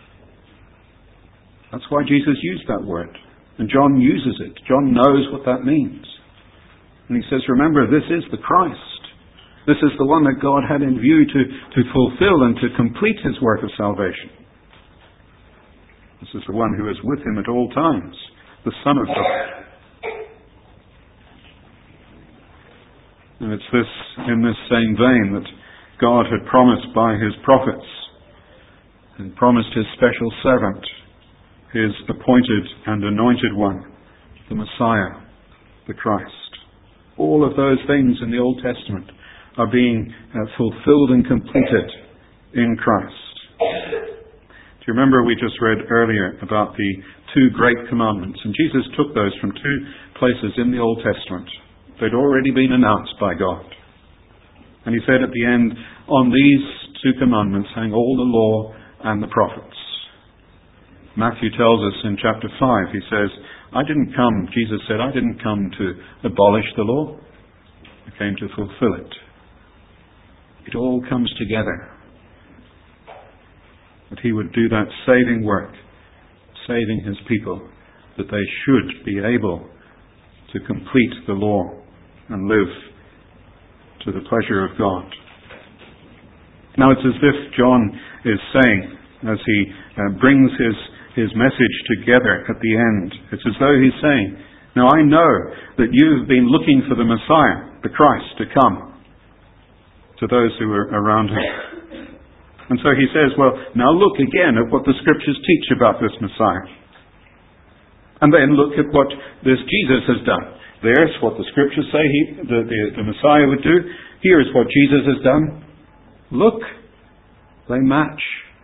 That's why Jesus used that word. And John uses it. John knows what that means. And he says, remember, this is the Christ. This is the one that God had in view to fulfill and to complete His work of salvation. This is the one who is with Him at all times, the Son of God. And it's in this same vein that God had promised by His prophets, and promised His special servant, His appointed and anointed one, the Messiah, the Christ. All of those things in the Old Testament are being fulfilled and completed in Christ. Do you remember we just read earlier about the two great commandments? And Jesus took those from two places in the Old Testament. They'd already been announced by God. And He said at the end, on these two commandments hang all the law and the prophets. Matthew tells us in chapter 5, he says, Jesus said, I didn't come to abolish the law. I came to fulfill it. It all comes together. That He would do that saving work, saving His people, that they should be able to complete the law and live to the pleasure of God. Now it's as if John is saying, as he brings his message together at the end, it's as though he's saying, now I know that you've been looking for the Messiah, the Christ, to come to those who are around Him. And so he says, well, now look again at what the Scriptures teach about this Messiah. And then look at what this Jesus has done. There's what the Scriptures say the Messiah would do. Here's what Jesus has done. Look, they match.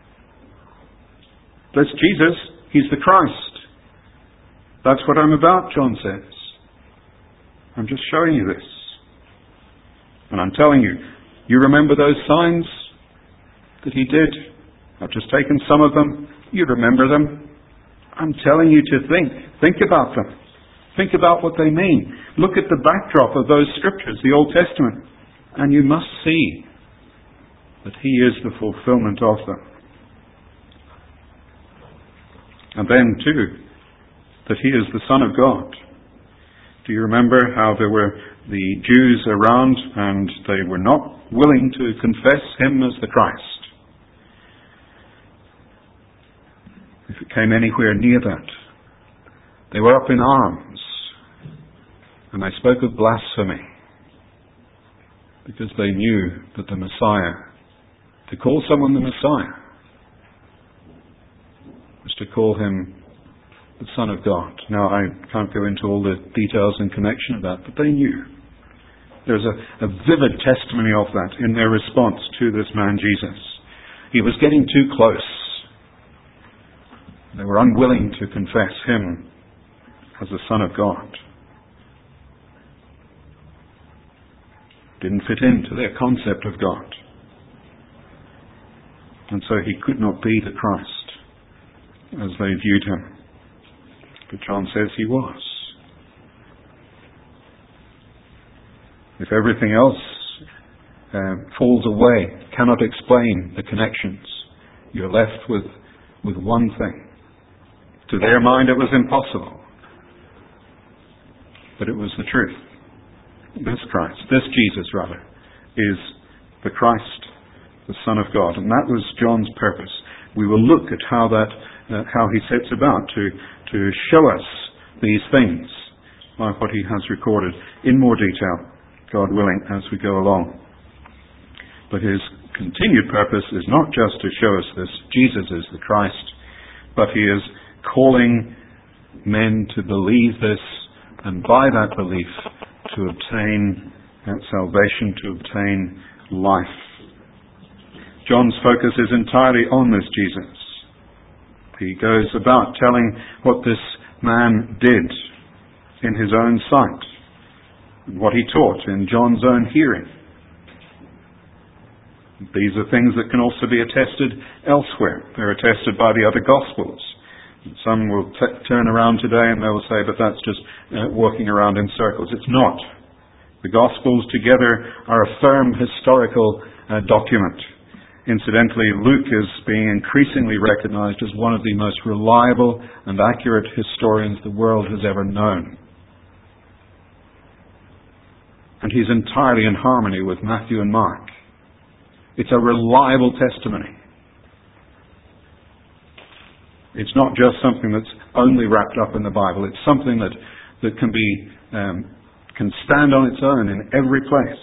That's Jesus. He's the Christ. That's what I'm about, John says. I'm just showing you this. And I'm telling you, you remember those signs that He did? I've just taken some of them. You remember them. I'm telling you to think about them. Think about what they mean. Look at the backdrop of those scriptures, the Old Testament, and you must see that He is the fulfillment of them. And then, too, that He is the Son of God. Do you remember how there were the Jews around and they were not willing to confess Him as the Christ? If it came anywhere near that, they were up in arms. And they spoke of blasphemy. Because they knew that the Messiah, to call someone the Messiah, was to call Him the Son of God. Now, I can't go into all the details in connection of that, but they knew. There's a vivid testimony of that in their response to this man Jesus. He was getting too close. They were unwilling to confess Him as the Son of God. Didn't fit into their concept of God. And so He could not be the Christ as they viewed Him. But John says He was. If everything else falls away, cannot explain the connections, you're left with one thing. To their mind it was impossible. but it was the truth. This Christ, this Jesus rather, is the Christ, the Son of God. And that was John's purpose. We will look at how he sets about to show us these things by what he has recorded in more detail, God willing, as we go along. But his continued purpose is not just to show us this Jesus is the Christ, but he is calling men to believe this, and by that belief to obtain that salvation, to obtain life. John's focus is entirely on this Jesus. He goes about telling what this man did in his own sight, and what he taught in John's own hearing. These are things that can also be attested elsewhere. They're attested by the other Gospels. Some will turn around today and they will say, but that's just walking around in circles. It's not. The Gospels together are a firm historical document. Incidentally, Luke is being increasingly recognized as one of the most reliable and accurate historians the world has ever known. And he's entirely in harmony with Matthew and Mark. It's a reliable testimony. It's not just something that's only wrapped up in the Bible. It's something that can stand on its own in every place.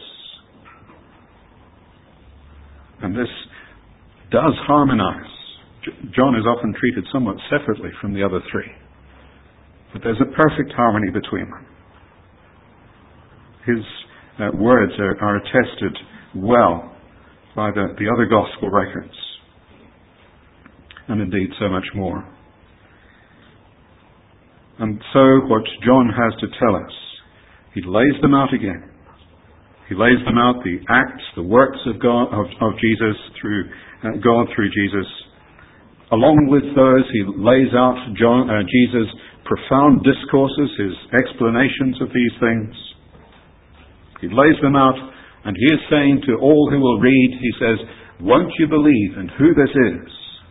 And this does harmonize. John is often treated somewhat separately from the other three. But there's a perfect harmony between them. His words are attested well by the other Gospel records. And indeed so much more. And so what John has to tell us, he lays them out again. He lays them out, the acts, the works of God, of Jesus through God through Jesus. Along with those, he lays out Jesus' profound discourses, his explanations of these things. He lays them out, and he is saying to all who will read, he says, won't you believe in who this is?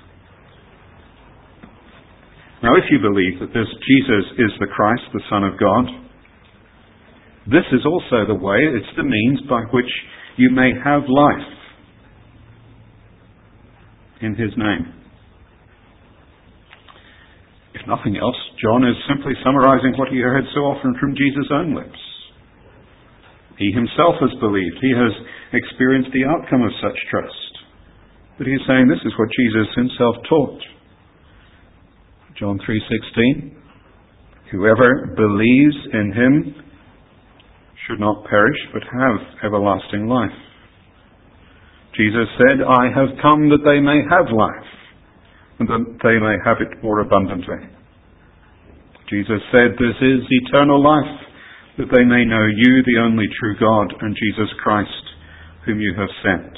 Now, if you believe that this Jesus is the Christ, the Son of God, this is also the way, it's the means by which you may have life in his name. If nothing else, John is simply summarizing what he heard so often from Jesus' own lips. He himself has believed. He has experienced the outcome of such trust. But he's saying this is what Jesus himself taught. John 3:16, whoever believes in him should not perish, but have everlasting life. Jesus said, I have come that they may have life, and that they may have it more abundantly. Jesus said, this is eternal life, that they may know you, the only true God, and Jesus Christ, whom you have sent.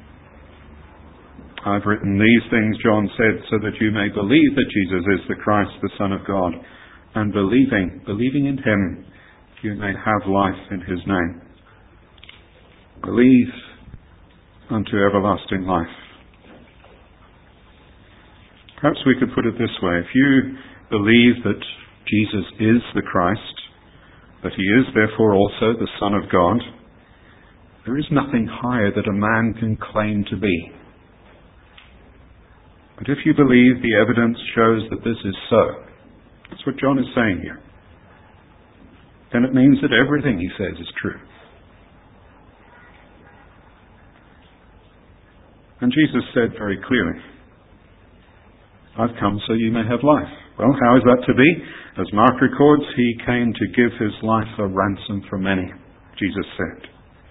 I've written these things, John said, so that you may believe that Jesus is the Christ, the Son of God, and believing in him, you may have life in his name. Believe unto everlasting life. Perhaps we could put it this way. If you believe that Jesus is the Christ, that he is therefore also the Son of God, there is nothing higher that a man can claim to be. But if you believe the evidence shows that this is so, that's what John is saying here, then it means that everything he says is true. And Jesus said very clearly, I've come so you may have life. Well, how is that to be? As Mark records, he came to give his life a ransom for many, Jesus said.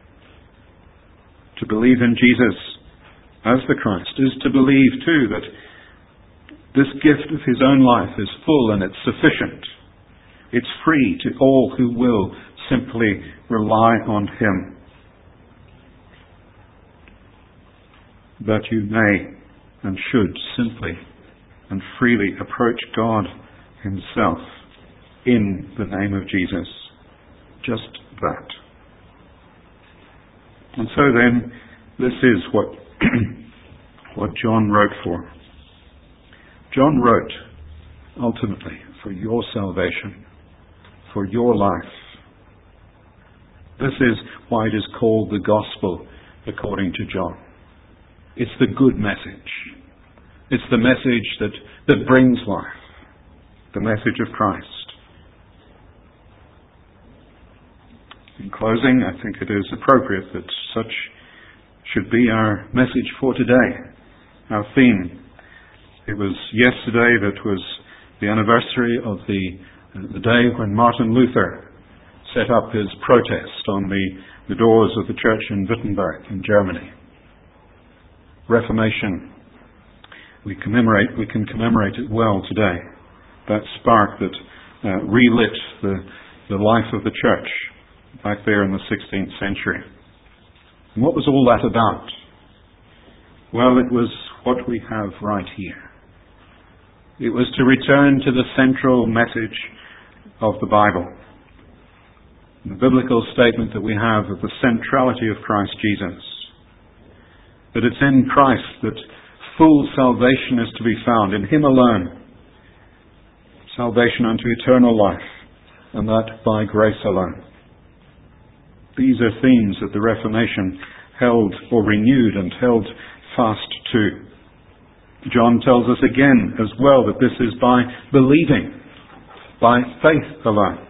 To believe in Jesus as the Christ is to believe too that this gift of his own life is full and it's sufficient. It's free to all who will simply rely on him. That you may and should simply and freely approach God himself in the name of Jesus. Just that. And so then, this is what John wrote for. John wrote, ultimately, for your salvation, for your life, This is why it is called the Gospel according to John. It's the good message. It's the message that brings life. The message of Christ. In closing, I think it is appropriate that such should be our message for today. Our theme. It was yesterday that was the anniversary of the day when Martin Luther set up his protest on the doors of the church in Wittenberg in Germany. Reformation. We can commemorate it well today. That spark that relit the life of the church back there in the 16th century. And what was all that about? Well, it was what we have right here. It was to return to the central message of the Bible. The biblical statement that we have of the centrality of Christ Jesus. That it's in Christ that full salvation is to be found, in Him alone. Salvation unto eternal life, and that by grace alone. These are themes that the Reformation held or renewed and held fast to. John tells us again as well that this is by believing, by faith alone.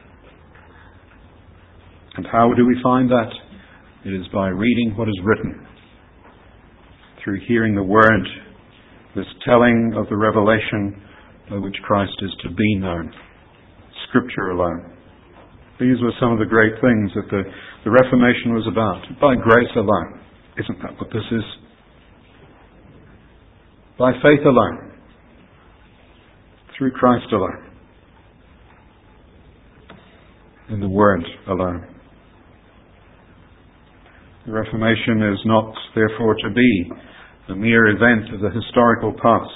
And how do we find that? It is by reading what is written. Through hearing the Word, this telling of the revelation by which Christ is to be known. Scripture alone. These were some of the great things that the Reformation was about. By grace alone. Isn't that what this is? By faith alone. Through Christ alone. In the Word alone. The Reformation is not, therefore, to be a mere event of the historical past.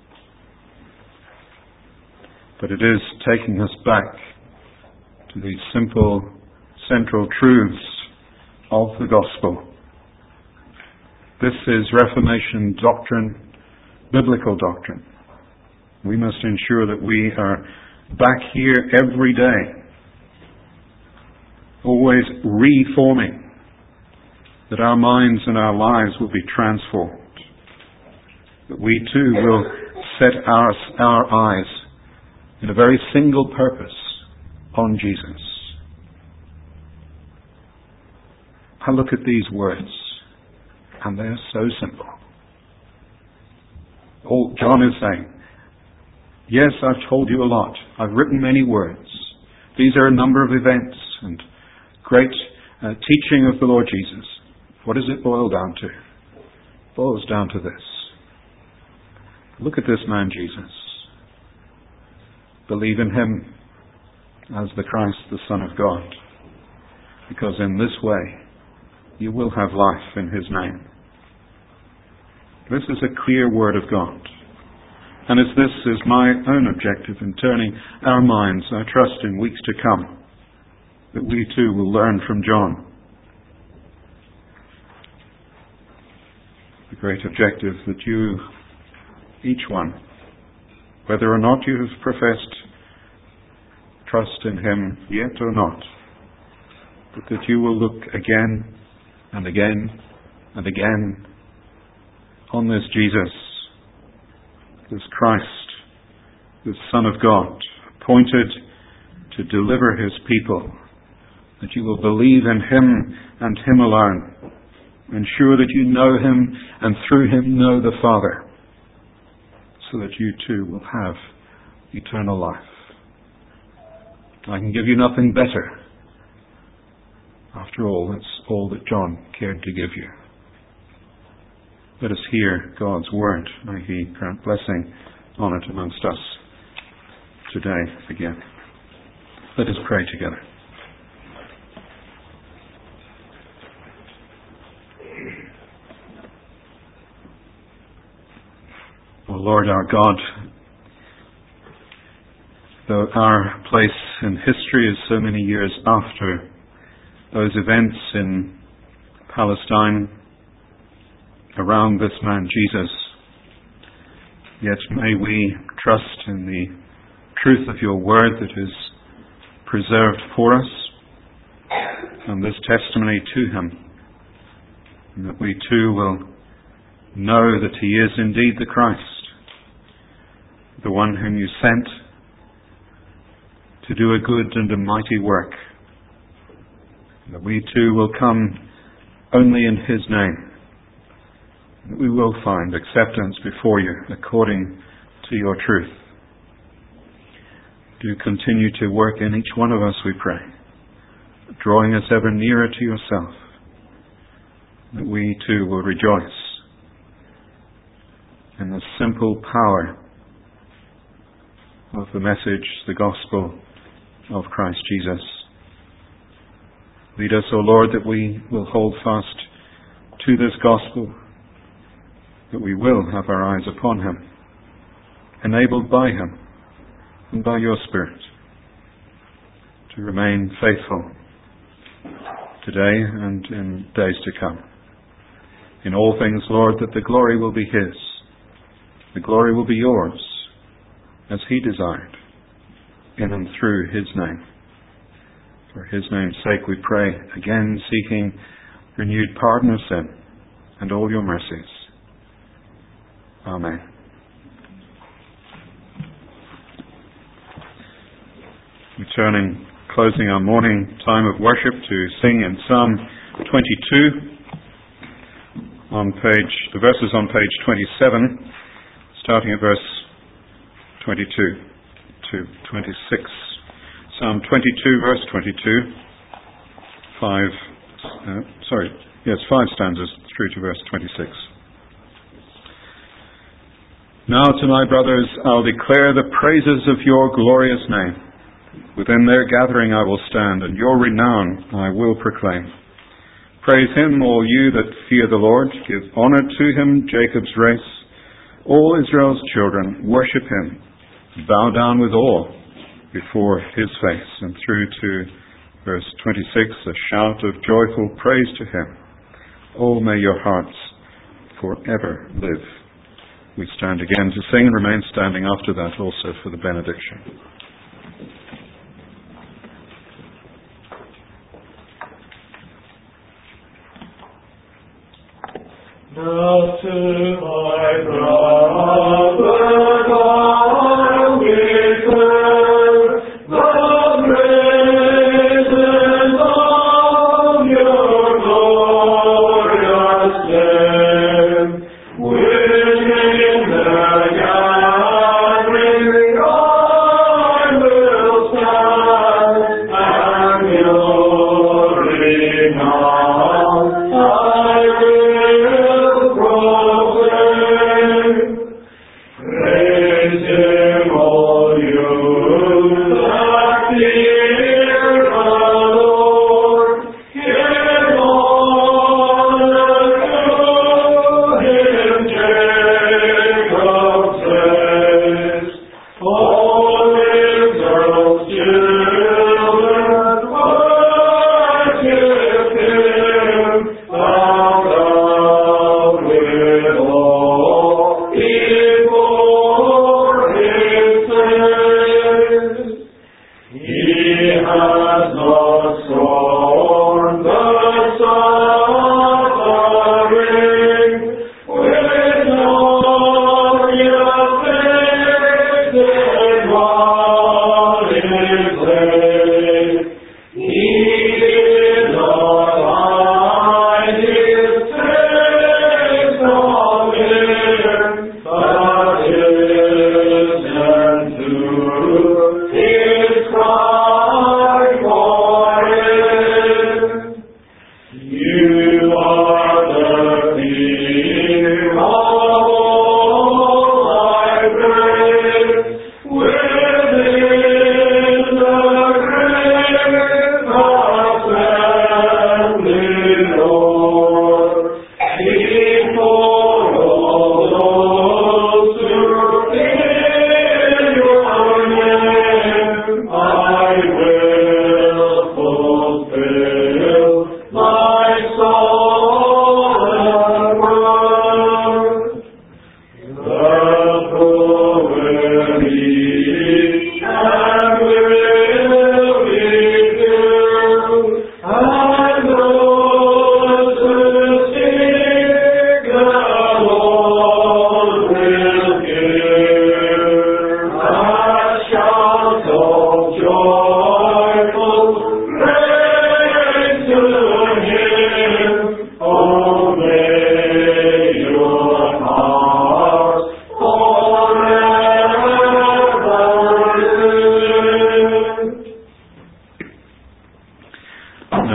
But it is taking us back to these simple, central truths of the gospel. This is Reformation doctrine, biblical doctrine. We must ensure that we are back here every day, always reforming, that our minds and our lives will be transformed, that we too will set our eyes in a very single purpose on Jesus. I look at these words, and they're so simple. All John is saying, yes, I've told you a lot. I've written many words. These are a number of events and great teaching of the Lord Jesus. What does it boil down to? It boils down to this. Look at this man, Jesus. Believe in Him as the Christ, the Son of God. Because in this way, you will have life in His name. This is a clear word of God. And as this is my own objective in turning our minds, I trust in weeks to come, that we too will learn from John. The great objective that you, each one, whether or not you have professed trust in Him yet or not, but that you will look again and again and again on this Jesus, this Christ, this Son of God, appointed to deliver His people, that you will believe in Him and Him alone, ensure that you know Him and through Him know the Father, so that you too will have eternal life. I can give you nothing better. After all, that's all that John cared to give you. Let us hear God's word. May He grant blessing on it amongst us today again. Let us pray together. O Lord our God, though our place in history is so many years after those events in Palestine around this man Jesus, yet may we trust in the truth of your word that is preserved for us, and this testimony to him, and that we too will know that he is indeed the Christ, the one whom you sent to do a good and a mighty work, and that we too will come only in his name, and that we will find acceptance before you according to your truth. Do continue to work in each one of us, we pray, drawing us ever nearer to yourself, that we too will rejoice in the simple power of the message, the gospel of Christ Jesus. Lead us, O Lord, that we will hold fast to this gospel, that we will have our eyes upon him, enabled by him and by your Spirit to remain faithful today and in days to come. In all things, Lord, that the glory will be his. The glory will be yours, as he desired, in and through his name. For his name's sake we pray, again seeking renewed pardon of sin and all your mercies. Amen. Returning, closing our morning time of worship to sing in Psalm 22, the verses on page 27, starting at verse 22 to 26. Psalm 22, verse 22, five stanzas through to verse 26. Now to my brothers I'll declare the praises of your glorious name. Within their gathering I will stand, and your renown I will proclaim. Praise him, all you that fear the Lord. Give honor to him, Jacob's race. All Israel's children, worship him. Bow down with awe before his face. And through to verse 26, a shout of joyful praise to him. Oh, may your hearts forever live. We stand again to sing and remain standing after that also for the benediction. Now to my brother God we declare the praises of your glorious name. Within the gathering I will stand, and your renown I will proclaim. Praise him, all you that fear the Lord. Give honor to him, Jacob's race. All Israel's children, worship him. Bow down with awe before his face. He has not scorned the suffering, with glorious faces what is laid. He did not hide his face from him, but listened to his cry for him.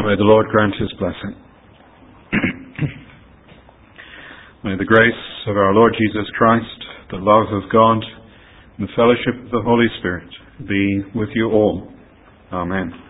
may the Lord grant His blessing. May the grace of our Lord Jesus Christ, the love of God, and the fellowship of the Holy Spirit be with you all. Amen.